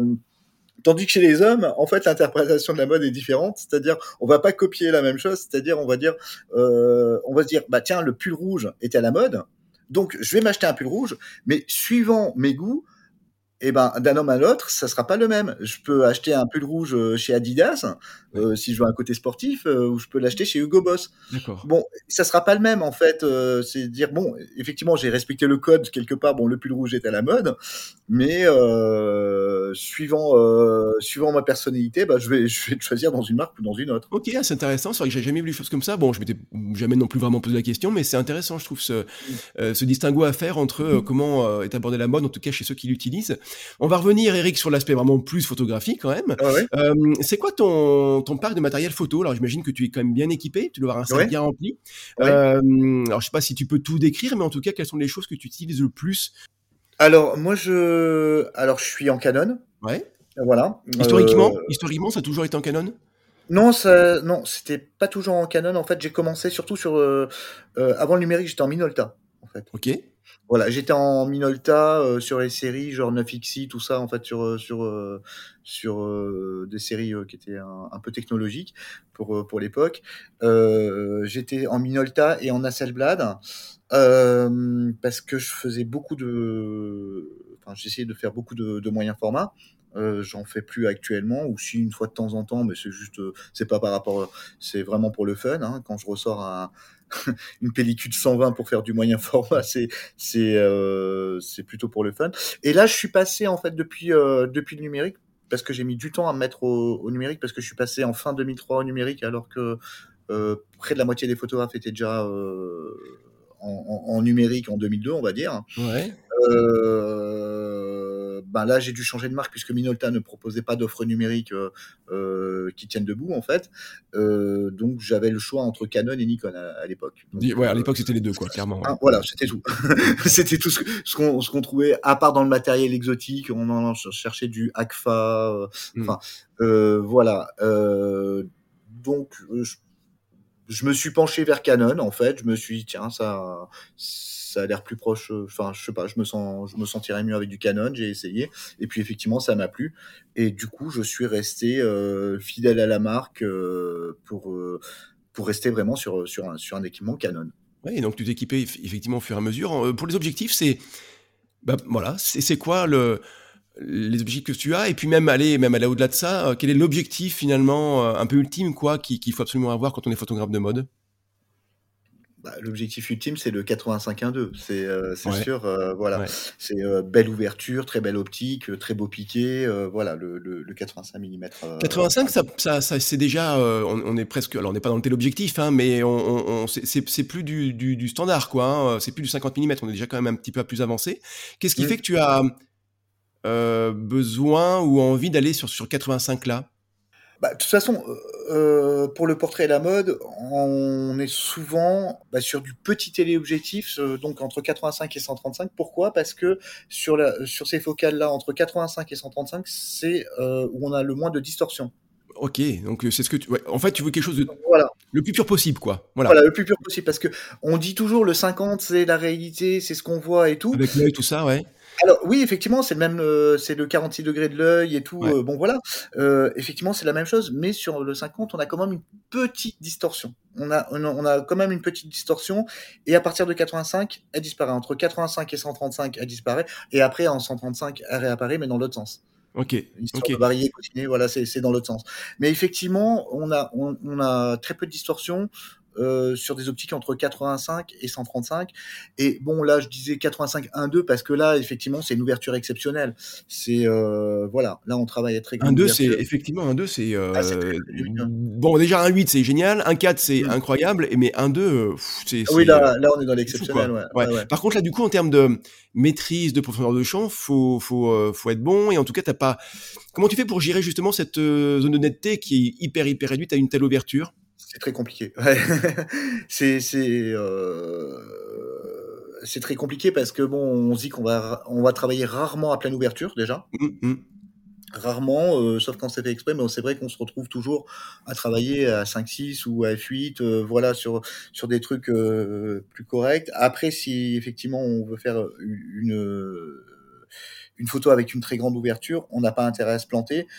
Tandis que chez les hommes, en fait, l'interprétation de la mode est différente. C'est-à-dire, on va pas copier la même chose. C'est-à-dire, on va dire, euh, on va se dire, bah tiens, le pull rouge était à la mode, donc je vais m'acheter un pull rouge, mais suivant mes goûts. Et ben, d'un homme à l'autre, ça sera pas le même. Je peux acheter un pull rouge euh, chez Adidas, Ouais. euh, si je veux un côté sportif, euh, ou je peux l'acheter chez Hugo Boss. D'accord. Bon, ça sera pas le même en fait. Euh, c'est dire bon, effectivement, j'ai respecté le code quelque part. Bon, le pull rouge est à la mode, mais euh, suivant euh, suivant ma personnalité, bah, je vais je vais le choisir dans une marque ou dans une autre. Ok, ah, c'est intéressant. C'est vrai que j'ai jamais vu les choses comme ça. Bon, je m'étais jamais non plus vraiment posé la question, mais c'est intéressant, je trouve, ce, euh, ce distinguo à faire entre euh, comment euh, est abordée la mode, en tout cas chez ceux qui l'utilisent. On va revenir, Eric, sur l'aspect vraiment plus photographique quand même. Ah ouais, Euh, c'est quoi ton, ton parc de matériel photo? Alors, j'imagine que tu es quand même bien équipé, tu dois avoir un sac ouais, bien rempli. ouais. Euh, alors, je sais pas si tu peux tout décrire, mais en tout cas, quelles sont les choses que tu utilises le plus? Alors moi je alors je suis en Canon, Ouais. voilà. Euh, Historiquement, historiquement, ça a toujours été en Canon? Non, ça, non, c'était pas toujours en Canon. En fait, j'ai commencé surtout sur euh, euh, avant le numérique, j'étais en Minolta, en fait. Ok. Voilà, j'étais en Minolta euh, sur les séries genre neuf X I, tout ça, en fait, sur euh, sur euh, sur euh, des séries euh, qui étaient un, un peu technologiques pour euh, pour l'époque. Euh, j'étais en Minolta et en Hasselblad euh, parce que je faisais beaucoup de, enfin, j'essayais de faire beaucoup de, de moyens formats. Euh, j'en fais plus actuellement, ou si une fois de temps en temps, mais c'est juste, euh, c'est pas par rapport, c'est vraiment pour le fun. Hein, quand je ressors un, une pellicule cent vingt pour faire du moyen format, c'est c'est euh, c'est plutôt pour le fun. Et là, je suis passé en fait depuis euh, depuis le numérique parce que j'ai mis du temps à me mettre au, au numérique parce que je suis passé en fin deux mille trois au numérique alors que euh, près de la moitié des photographes étaient déjà euh, en, en, en numérique en deux mille deux, on va dire. Ouais. Euh, ben là, j'ai dû changer de marque puisque Minolta ne proposait pas d'offres numériques euh, euh, qui tiennent debout en fait. Euh, donc j'avais le choix entre Canon et Nikon à, à l'époque. Donc, Ouais, à euh, l'époque, c'était les deux, quoi, clairement. Ouais. hein, voilà, c'était tout. C'était tout ce, que- ce qu'on ce qu'on trouvait, à part dans le matériel exotique, on en cherchait du Agfa. euh, Mm. Enfin, euh, voilà. Euh, donc, euh, je, je me suis penché vers Canon en fait. Je me suis dit tiens, ça ça a l'air plus proche. euh, Enfin, je sais pas, je me sens je me sentirais mieux avec du Canon. J'ai essayé et puis effectivement ça m'a plu et du coup je suis resté euh, fidèle à la marque euh, pour euh, pour rester vraiment sur sur un sur un équipement Canon. Ouais, et donc tu t'équipais eff- effectivement au fur et à mesure. Euh, Pour les objectifs, c'est bah, voilà, c'est c'est quoi le les objectifs que tu as et puis même aller même aller au-delà de ça, euh, quel est l'objectif finalement euh, un peu ultime quoi qui- qu'il faut absolument avoir quand on est photographe de mode? Bah, l'objectif ultime, c'est le quatre-vingt-cinq un deux. C'est euh, c'est Ouais, sûr, euh, voilà. ouais. C'est euh, belle ouverture, très belle optique, euh, très beau piqué. Euh, voilà, le, le, le quatre-vingt-cinq millimètres. Euh, quatre-vingt-cinq, enfin, ça, ça, ça c'est déjà, euh, on, on est presque, alors on n'est pas dans le téléobjectif, hein, mais on, on, on- c'est c'est- c'est plus du, du, du standard, quoi. Hein, c'est plus du cinquante millimètres, on est déjà quand même un petit peu plus avancé. Qu'est-ce qui fait hmm. que tu as euh, besoin ou envie d'aller sur, sur quatre-vingt-cinq là? Bah, de toute façon, euh, euh, pour le portrait et la mode, on est souvent bah, sur du petit téléobjectif, euh, donc entre quatre-vingt-cinq et cent trente-cinq. Pourquoi? Parce que sur, la, sur ces focales-là, entre quatre-vingt-cinq et cent trente-cinq, c'est euh, où on a le moins de distorsion. Ok, donc euh, c'est ce que tu, ouais, en fait, tu veux quelque chose de, Voilà. Le plus pur possible, quoi. Voilà, Voilà. le plus pur possible, parce que on dit toujours le cinquante, c'est la réalité, c'est ce qu'on voit et tout. Avec l'œil, tout ça, ouais. Alors oui, effectivement, c'est le même, heu, c'est le quarante-six degrés de l'œil et tout, Ouais. heu, bon voilà. Heu, effectivement, c'est la même chose, mais sur le cinquante, on a quand même une petite distorsion. On a on a on a quand même une petite distorsion et à partir de quatre-vingt-cinq, elle disparaît. Entre quatre-vingt-cinq et cent trente-cinq, elle disparaît et après en cent trente-cinq, elle réapparaît, mais dans l'autre sens. OK, Histoire de OK. varier, continuer, voilà, c'est c'est dans l'autre sens. Mais effectivement, on a on on a très peu de distorsion, heu, sur des optiques entre quatre-vingt-cinq et cent trente-cinq et bon, là, je disais quatre-vingt-cinq un deux parce que là, effectivement, c'est une ouverture exceptionnelle. C'est, heu, voilà, là, on travaille à très un grande deux, c'est ouverture. effectivement un deux, c'est, Ah, c'est très, heu, très lumineux. bon, déjà un huit, c'est génial, un quatre, c'est Mmh. incroyable, et mais un deux, heu, c'est Oui, c'est, heu, là là, on est dans c'est fou, l'exceptionnel, quoi. ouais, Ouais. ouais, ouais. Par contre, là, du coup, en termes de maîtrise, de profondeur de champ, faut faut, heu, faut être bon, et en tout cas, tu as pas comment tu fais pour gérer justement cette, heu, zone de netteté qui est hyper, hyper réduite à une telle ouverture? C'est très compliqué. Ouais. C'est c'est, heu, c'est très compliqué parce que bon, on se dit qu'on va on va travailler rarement à pleine ouverture, déjà. Mmh mh. Rarement, heu, sauf quand c'est fait exprès, mais c'est vrai qu'on se retrouve toujours à travailler à cinq six ou à f huit, heu, voilà, sur sur des trucs, heu, plus corrects. Après, si effectivement on veut faire, heu, u une, heu, une photo avec une très grande ouverture, on n'a pas intérêt à se planter,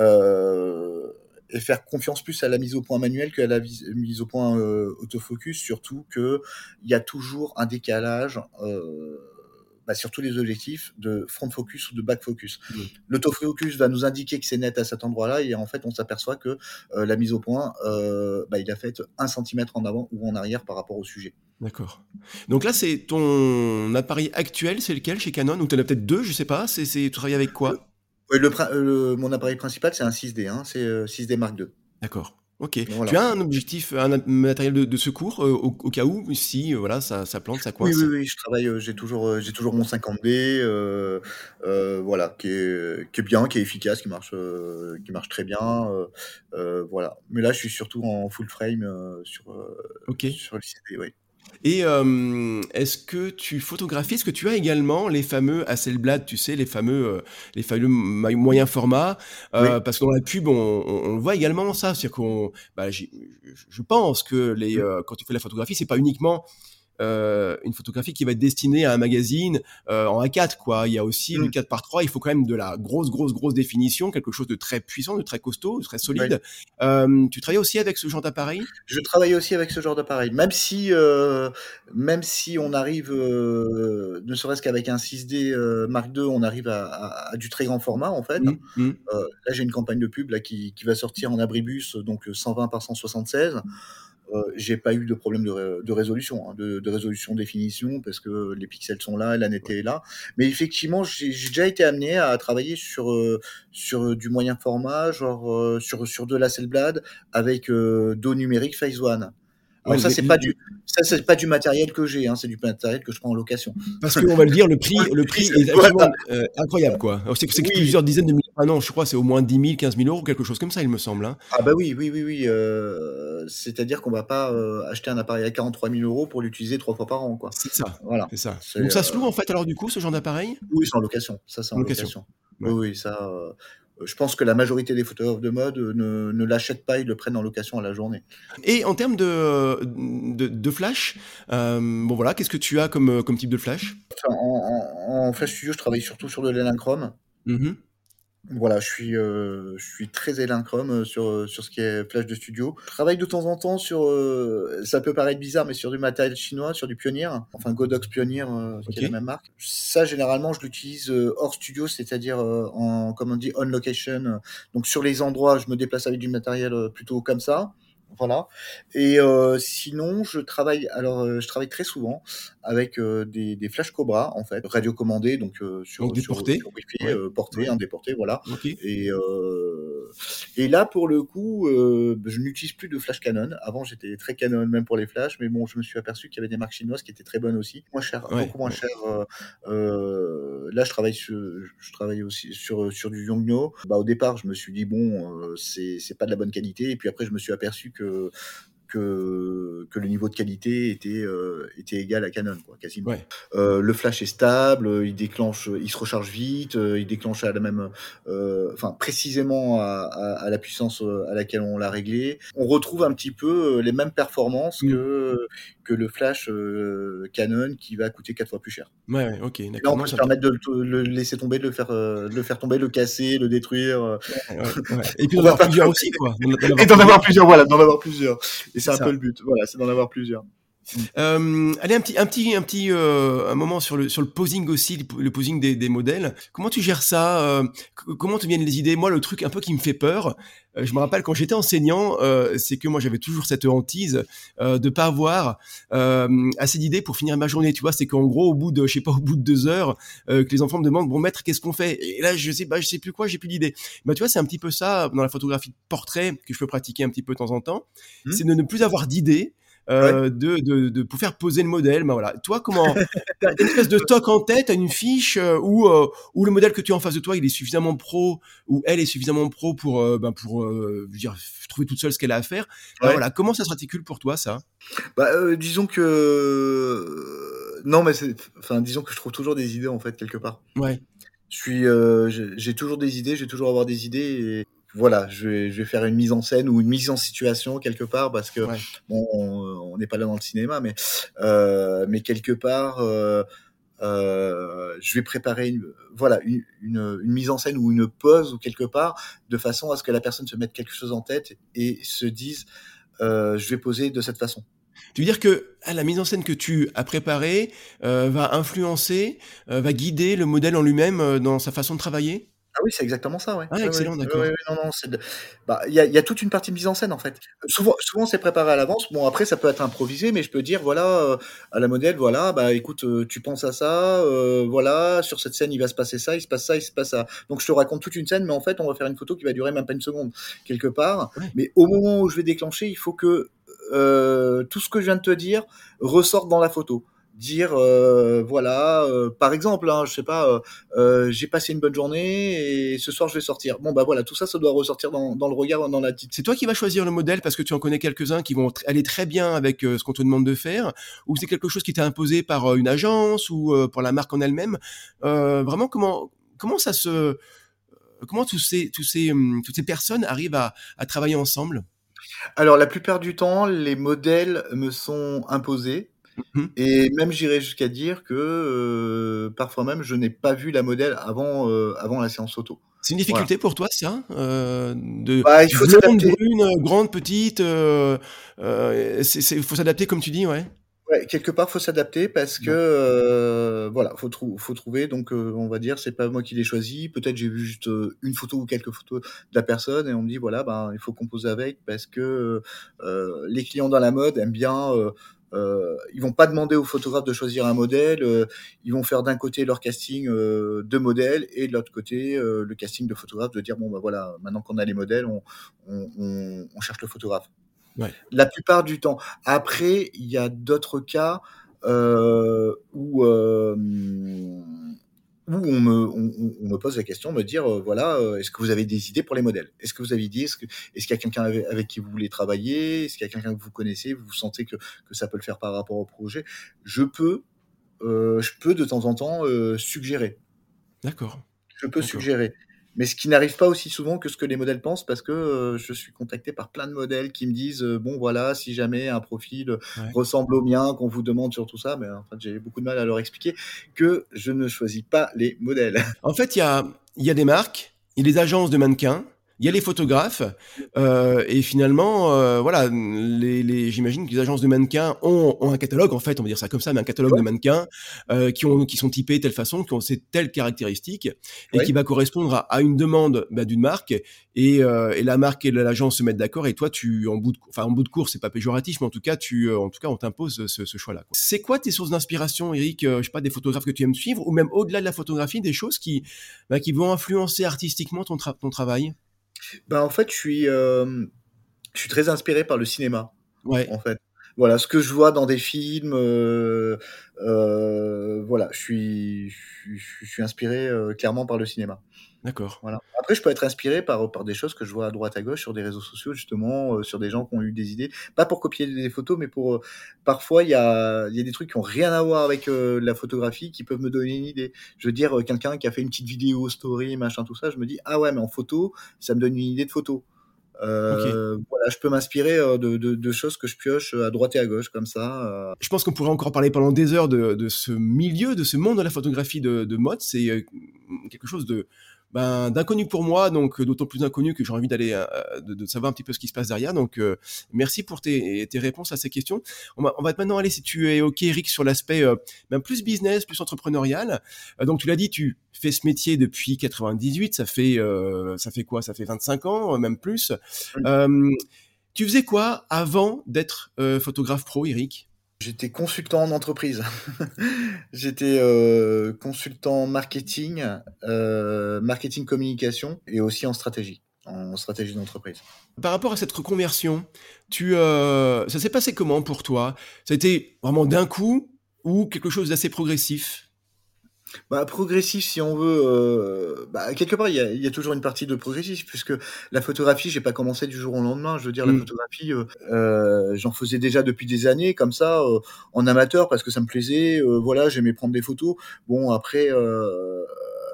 heu et faire confiance plus à la mise au point manuelle qu'à la vis mise au point, heu, autofocus. Surtout qu'il y a toujours un décalage, heu, bah, sur tous les objectifs de front focus ou de back focus. Mmh. L'autofocus va nous indiquer que c'est net à cet endroit-là et en fait, on s'aperçoit que, heu, la mise au point, heu, bah, il a fait un centimètre en avant ou en arrière par rapport au sujet. D'accord. Donc là, c'est ton appareil actuel, c'est lequel chez Canon? Ou tu en as peut-être deux, je sais pas, c'est c'est tu travailles avec Le quoi? ouais, le prin heu, mon appareil principal, c'est un six D, hein, c'est, heu, six D Mark deux. D'accord, OK. Tu Voilà. as un objectif, un a matériel de de secours, heu, au au cas où, si, heu, voilà, ça ça plante, ça Oui, oui, coince? oui, je travaille, heu, j'ai toujours, heu, j'ai toujours mon cinquante D, heu heu, voilà, qui est qui est bien, qui est efficace, qui marche, heu, qui marche très bien, heu heu, voilà. Mais là, je suis surtout en full frame, heu, sur, heu, OK. sur le six D, oui. Et hem, est-ce que tu photographies, est-ce que tu as également les fameux Hasselblad, tu sais, les fameux, heu, les fameux ma moyen format? Heu, Oui. parce que dans la pub, on on on voit également ça, c'est-à-dire qu'on bah, j'ai je je pense que les, Mmh. heu, quand tu fais la photographie, c'est pas uniquement heu, une photographie qui va être destinée à un magazine, heu, en A quatre, quoi. Il y a aussi du Mmh. quatre par trois, il faut quand même de la grosse, grosse, grosse définition, quelque chose de très puissant, de très costaud, de très Oui. solide. Hem, tu travailles aussi avec ce genre d'appareil? Je travaille aussi avec ce genre d'appareil, même si, heu, même si on arrive, heu, ne serait-ce qu'avec un six D, heu, Mark deux, on arrive à à à du très grand format, en fait. Mmh, mmh. Heu, là, j'ai une campagne de pub là qui qui va sortir en abribus, donc cent vingt par cent soixante-seize. Heu, j'ai pas eu de problème de ré de résolution, hein, de de résolution définition parce que les pixels sont là, la netteté est là. Mais effectivement, j'ai j'ai déjà été amené à travailler sur, heu, sur, du moyen format, genre, heu, sur sur de l'Hasselblad avec, heu, dos numérique Phase One. Ouais, Alors ça, les c'est pas les du ça, c'est pas du matériel que j'ai, hein, c'est du matériel que je prends en location. parce qu'on va le dire, le On prix le le prix précise, est absolument, voilà. heu, incroyable, quoi. Alors c'est c'est que Oui. plusieurs dizaines de milliers, ah non, je crois c'est au moins dix mille, quinze mille euros, quelque chose comme ça, il me semble, hein. Ah bah oui, oui, oui, oui, heu, c'est-à-dire qu'on va pas, heu, acheter un appareil à quarante-trois mille euros pour l'utiliser trois fois par an, quoi. C'est ça, Voilà, c'est ça. c'est, Donc ça se heu loue, en fait, alors, du coup, ce genre d'appareil? oui, c'est en location, ça, c'est en En location? location. Oui, Ouais. oui, ça, heu, je pense que la majorité des photographes de mode, heu, ne ne l'achètent pas, ils le prennent en location à la journée. Et en termes de, de de flash, hem, bon, voilà, qu'est-ce que tu as comme, heu, comme type de flash? Enfin, en en en flash studio, je travaille surtout sur de l'élinchrome. Mmh mh. Voilà, je suis, heu, je suis très élinchrome, heu, sur, heu, sur ce qui est flash de studio. Je travaille de temps en temps sur, heu, ça peut paraître bizarre, mais sur du matériel chinois, sur du Pioneer, enfin Godox Pioneer, heu, qui est la OK. même marque. Ça, généralement, je l'utilise, heu, hors studio, c'est-à-dire, heu, en comme on dit, on location, heu, donc sur les endroits, je me déplace avec du matériel, heu, plutôt comme ça, voilà. Et heu, sinon, je travaille alors, heu, je travaille très souvent avec, heu, des des flash Cobra, en fait, radiocommandés, donc heu, Donc sur des sur portées? sur Wi-Fi, Ouais, heu, portés, ouais. hein, déportés, voilà. OK. Et heu et là, pour le coup, heu, je n'utilise plus de flash Canon. Avant, j'étais très Canon, même pour les flashs, mais bon, je me suis aperçu qu'il y avait des marques chinoises qui étaient très bonnes aussi, moins chères, Ouais, beaucoup moins ouais. chères, heu heu, là, je travaille sur je travaille aussi sur, sur du Yongnuo. Bah, au départ, je me suis dit: «Bon, heu, c'est c'est pas de la bonne qualité» et puis après, je me suis aperçu que que que le niveau de qualité était euh, était égal à Canon, quoi, quasiment. Ouais. Euh, le flash est stable, il déclenche, il se recharge vite, euh, il déclenche à la même, euh, enfin précisément à, à, à la puissance à laquelle on l'a réglé. On retrouve un petit peu les mêmes performances Mmh. que que le flash euh, Canon qui va coûter quatre fois plus cher. Ouais, ouais, ok, Et là, d'accord. on Non, peut se ça me permettre de le, le laisser tomber, de le faire, euh, de le faire tomber, le casser, le détruire. euh. Ouais, ouais, ouais. Et puis On d'en va avoir pas plusieurs plus aussi, loin. quoi. D'en d'en avoir Et d'en plusieurs. avoir plusieurs, voilà, d'en avoir plusieurs. Et c'est C'est un peu ça. le but, voilà, c'est d'en avoir plusieurs. Mm. Euh, allez, un petit, un petit, un petit, euh, un moment sur le sur le posing aussi, le, le posing des, des modèles. Comment tu gères ça euh, c- Comment te viennent les idées? Moi, le truc un peu qui me fait peur, euh, je me rappelle quand j'étais enseignant, euh, c'est que moi j'avais toujours cette hantise euh, de pas avoir euh, assez d'idées pour finir ma journée. Tu vois, c'est qu'en gros, au bout de, je sais pas, au bout de deux heures, euh, que les enfants me demandent, bon maître, qu'est-ce qu'on fait? Et là, je sais, bah, je sais plus quoi, j'ai plus d'idées. Bah, tu vois, c'est un petit peu ça dans la photographie de portrait que je peux pratiquer un petit peu de temps en temps, Mm. c'est de ne plus avoir d'idées Ouais. euh, de, de, de pour faire poser le modèle. Ben voilà. Toi, comment t'as une espèce de stock en tête, t'as une fiche euh, où euh, où le modèle que tu as en face de toi, il est suffisamment pro ou elle est suffisamment pro pour euh, ben pour euh, je veux dire trouver toute seule ce qu'elle a à faire. Ben Ouais. voilà. Comment ça s'articule pour toi ça? Bah, euh, disons que euh, non, mais c'est, enfin, disons que je trouve toujours des idées en fait quelque part. Ouais. Je suis, euh, j'ai j'ai toujours des idées, je vais toujours avoir des idées et voilà, je vais, je vais faire une mise en scène ou une mise en situation quelque part parce que Ouais. bon, on on n'est pas là dans le cinéma, mais euh, mais quelque part, euh, euh, je vais préparer une, voilà, une, une, une mise en scène ou une pause ou quelque part de façon à ce que la personne se mette quelque chose en tête et se dise, euh, je vais poser de cette façon. Tu veux dire que ah, la mise en scène que tu as préparée euh, va influencer, euh, va guider le modèle en lui-même euh, dans sa façon de travailler? Ah oui, c'est exactement ça, ouais. Ah, Ouais, ouais. excellent, Ouais, ouais, d'accord. ouais, non, non, c'est de bah, il y a il y a toute une partie mise en scène, en fait. Souvent souvent, c'est préparé à l'avance. Bon, après, ça peut être improvisé, mais je peux dire, voilà, heu, à la modèle, voilà, bah, écoute, heu, tu penses à ça, heu, voilà, sur cette scène, il va se passer ça, il se passe ça, il se passe ça. Donc je te raconte toute une scène, mais en fait, on va faire une photo qui va durer même pas une seconde, quelque part. Ouais. Mais au moment où je vais déclencher, il faut que, heu, tout ce que je viens de te dire ressorte dans la photo. Dire, heu, voilà, heu, par exemple, hein, je sais pas, heu euh, j'ai passé une bonne journée et ce soir je vais sortir. Bon bah voilà, tout ça, ça doit ressortir dans, dans le regard, dans l'attitude. C'est toi qui vas choisir le modèle parce que tu en connais quelques-uns qui vont tr- aller très bien avec euh, ce qu'on te demande de faire, ou c'est quelque chose qui t'est imposé par euh, une agence ou euh, par la marque en elle-même. Euh, vraiment, comment comment ça se comment tous ces tous ces hum, toutes ces personnes arrivent à, à travailler ensemble? Alors la plupart du temps, les modèles me sont imposés Mhm. et même j'irais jusqu'à dire que euh, parfois même je n'ai pas vu la modèle avant, euh, avant la séance photo. C'est une Voilà. difficulté pour toi, ça, euh, de Bah, il faut blonde, s'adapter. brune, euh, grande, petite. Euh, euh, c'est, c'est, faut s'adapter comme tu dis, ouais. Ouais, quelque part, faut s'adapter parce que Ouais. euh, voilà, faut, trou- faut trouver. Donc, euh, on va dire, c'est pas moi qui l'ai choisi. Peut-être j'ai vu juste euh, une photo ou quelques photos de la personne et on me dit voilà, ben il faut composer avec parce que euh, les clients dans la mode aiment bien. Euh, euh, ils vont pas demander aux photographes de choisir un modèle. Euh, ils vont faire d'un côté leur casting euh, de modèles et de l'autre côté euh, le casting de photographe de dire bon bah voilà, maintenant qu'on a les modèles, on, on, on, on cherche le photographe. Ouais. La plupart du temps. Après, il y a d'autres cas euh, où, euh, où on, me, on, on me pose la question, me dire, euh, voilà, euh, est-ce que vous avez des idées pour les modèles? Est-ce que vous avez dit, est-ce que, est-ce qu'il y a quelqu'un avec, avec qui vous voulez travailler? Est-ce qu'il y a quelqu'un que vous connaissez? Vous sentez que, que ça peut le faire par rapport au projet? Je peux, euh, je peux de temps en temps euh, suggérer. D'accord. Je peux D'accord. suggérer. Mais ce qui n'arrive pas aussi souvent que ce que les modèles pensent, parce que euh, je suis contacté par plein de modèles qui me disent euh, bon voilà, si jamais un profil euh, Ouais. ressemble au mien, qu'on vous demande sur tout ça, mais en fait j'ai beaucoup de mal à leur expliquer que je ne choisis pas les modèles. En fait, il y a, il y a des marques, il y a des agences de mannequins, il y a les photographes, euh, et finalement, euh, voilà, les, les, j'imagine que les agences de mannequins ont, ont un catalogue, en fait, on va dire ça comme ça, mais un catalogue Ouais, de mannequins euh, qui, ont, qui sont typés de telle façon, qui ont ces telles caractéristiques, et qui ouais. va correspondre à, à une demande bah, d'une marque, et, euh, et la marque et l'agence se mettent d'accord, et toi, tu en bout de, enfin en bout de course, c'est pas péjoratif, mais en tout cas, tu, euh, en tout cas, on t'impose ce, ce choix-là. Quoi. C'est quoi tes sources d'inspiration, Eric euh, Je sais pas, des photographes que tu aimes suivre, ou même au-delà de la photographie, des choses qui, bah, qui vont influencer artistiquement ton, tra- ton travail? Ben en fait je suis, euh, je suis très inspiré par le cinéma Ouais. en fait. Voilà, ce que je vois dans des films, heu heu, voilà, je suis je suis je suis inspiré, heu, clairement par le cinéma. D'accord. Voilà. Après, je peux être inspiré par, par des choses que je vois à droite à gauche sur des réseaux sociaux justement, heu, sur des gens qui ont eu des idées. Pas pour copier des photos, mais pour, heu, parfois il y a il y a des trucs qui ont rien à voir avec, heu, la photographie qui peuvent me donner une idée. Je veux dire, heu, quelqu'un qui a fait une petite vidéo story, machin, tout ça, je me dis: «Ah ouais, mais en photo, ça me donne une idée de photo». OK. Heu, voilà, je peux m'inspirer, heu, de de de choses que je pioche, à droite et à gauche comme ça, heu Je pense qu'on pourrait encore parler pendant des heures de de ce milieu, de ce monde de la photographie de de mode. C'est, heu, quelque chose de, ben, d'inconnu pour moi, donc euh, d'autant plus inconnu que j'ai envie d'aller, heu, de de savoir un petit peu ce qui se passe derrière. Donc, heu, merci pour tes tes réponses à ces questions. On va on va maintenant aller, si tu es OK, Eric, sur l'aspect, heu, ben, plus business, plus entrepreneurial. Heu, donc tu l'as dit, tu fais ce métier depuis quatre-vingt-dix-huit, ça fait, heu, ça fait quoi? Ça fait vingt-cinq ans, même plus. Hem, Tu faisais quoi avant d'être, heu, photographe pro, Eric? J'étais consultant en entreprise. J'étais, heu, consultant marketing, heu, marketing communication et aussi en stratégie, en stratégie d'entreprise. Par rapport à cette reconversion, tu, heu, ça s'est passé comment pour toi? Ça a été vraiment d'un coup ou quelque chose d'assez progressif? Bah, progressif si on veut, heu, bah, quelque part il y a il y a toujours une partie de progressif puisque la photographie, j'ai pas commencé du jour au lendemain. Je veux dire la Mmh. photographie, heu heu, j'en faisais déjà depuis des années comme ça, heu, en amateur parce que ça me plaisait, heu, voilà, j'aimais prendre des photos. Bon après, heu,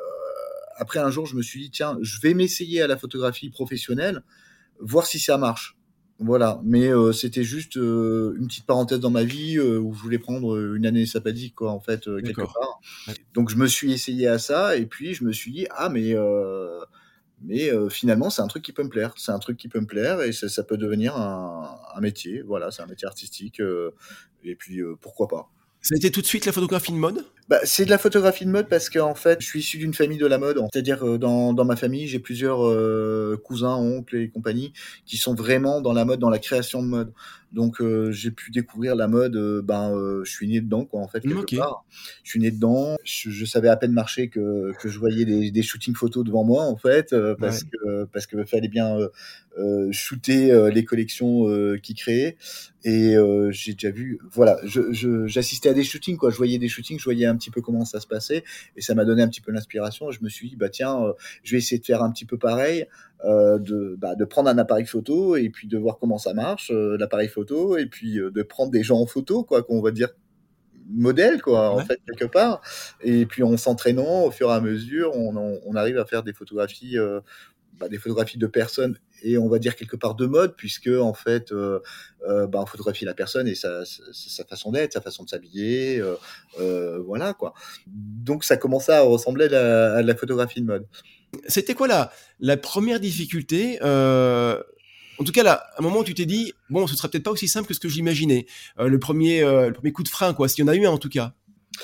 après un jour je me suis dit: «Tiens, je vais m'essayer à la photographie professionnelle, voir si ça marche». Voilà, mais heu, c'était juste, heu, une petite parenthèse dans ma vie, heu, où je voulais prendre, heu, une année sabbatique quoi, en fait, heu, quelque D'accord. part. Ouais. Donc je me suis essayé à ça et puis je me suis dit: «Ah mais heu, mais heu, finalement c'est un truc qui peut me plaire. C'est un truc qui peut me plaire et ça ça peut devenir un un métier». Voilà, c'est un métier artistique, heu et puis, heu, pourquoi pas? Ça a été tout de suite la photographie de mode? Bah, c'est de la photographie de mode parce qu'en fait, je suis issu d'une famille de la mode. C'est-à-dire, heu, dans dans ma famille, j'ai plusieurs, heu, cousins, oncles et compagnie qui sont vraiment dans la mode, dans la création de mode. Donc, heu, j'ai pu découvrir la mode, heu, ben, heu, je suis né dedans quoi, en fait, Mmh, quelque OK. part. Je suis né dedans, je je savais à peine marcher que que je voyais des des shootings photos devant moi, en fait, heu, Ouais. parce que parce que fallait bien, heu heu, shooter, heu, les collections, heu, qu'ils créaient et heu, j'ai déjà vu voilà, je je j'assistais à des shootings quoi, je voyais des shootings, je voyais un petit peu comment ça se passait et ça m'a donné un petit peu l'inspiration et je me suis dit: «Bah tiens, heu, je vais essayer de faire un petit peu pareil, heu, de, bah, de prendre un appareil photo et puis de voir comment ça marche, heu, l'appareil photo et puis, heu, de prendre des gens en photo quoi, qu'on va dire modèles quoi, en Ouais. fait, quelque part et puis en s'entraînant au fur et à mesure, on on on arrive à faire des photographies, heu, bah, des photographies de personnes et on va dire quelque part de mode puisque en fait, heu heu, bah, on photographie la personne et sa sa sa façon d'être, sa façon de s'habiller, heu heu, voilà quoi. Donc ça commençait à ressembler à la à la photographie de mode. C'était quoi la la première difficulté, heu, en tout cas là, à un moment où tu t'es dit: «Bon, ce sera peut-être pas aussi simple que ce que j'imaginais». Heu, le premier, er le premier coup de frein quoi, s'il y en a eu un en tout cas?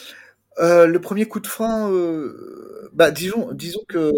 Heu, le premier coup de frein, heu, bah, disons disons que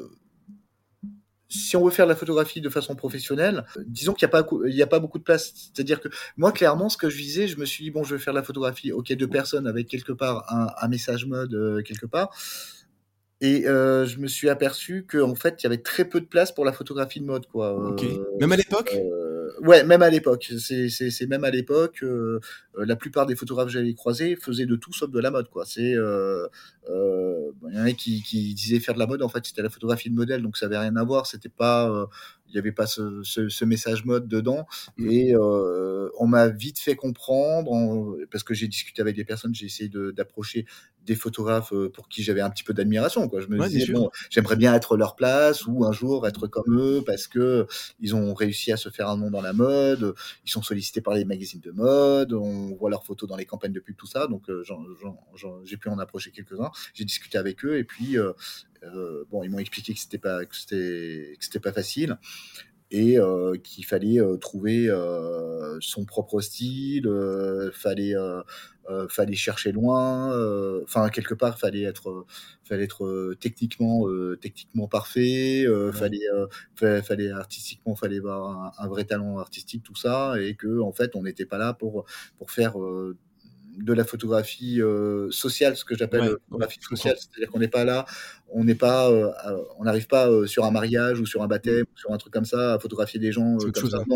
si on veut faire de la photographie de façon professionnelle, heu, disons qu'il y a pas co il y a pas beaucoup de place. C'est-à-dire que moi, clairement, ce que je visais, je me suis dit: «Bon, je vais faire de la photographie, OK, de personnes avec quelque part un un message mode, heu, quelque part». Et heu, je me suis aperçu qu'en fait, il y avait très peu de place pour la photographie de mode, quoi, OK. heu, Même à c'est, l'époque? heu ouais, même à l'époque. C'est c'est c'est même à l'époque, heu heu, la plupart des photographes que j'avais croisés faisaient de tout sauf de la mode, quoi. C'est, heu heu, bon, il y en a qui qui disaient faire de la mode, en fait, c'était la photographie de modèle, donc ça avait rien à voir. C'était pas, heu, il y avait pas ce ce ce message mode dedans Mmh. et heu, on m'a vite fait comprendre en parce que j'ai discuté avec des personnes, j'ai essayé de d'approcher des photographes, heu, pour qui j'avais un petit peu d'admiration, quoi. Je me Ouais, bien disais: sûr. «Bon, j'aimerais bien être leur place ou un jour être comme eux parce que ils ont réussi à se faire un nom dans la mode, ils sont sollicités par les magazines de mode, on voit leurs photos dans les campagnes de pub, tout ça». Donc heu, j'en j'en j'en j'ai pu en approcher quelques-uns. J'ai discuté avec eux et puis, heu heu, bon, ils m'ont expliqué que c'était pas que c'était que c'était pas facile et heu, qu'il fallait, heu, trouver, heu, son propre style, heu, fallait, heu heu, fallait chercher loin, heu, enfin quelque part fallait être, heu, fallait être, heu, techniquement, heu, techniquement parfait, heu, Ouais. fallait, heu, fa fallait artistiquement, fallait avoir un un vrai talent artistique, tout ça et qu'en fait on n'était pas là pour pour faire, heu, de la photographie euh, sociale, ce que j'appelle Ouais, euh, ouais, photographie je sociale, comprends. c'est-à-dire qu'on n'est pas là, on n'est pas, euh, à- on n'arrive pas euh, sur un mariage ou sur un Mmh. baptême, ou sur un truc comme ça, à photographier des gens C'est euh, autre comme chose, ça. ouais. Non,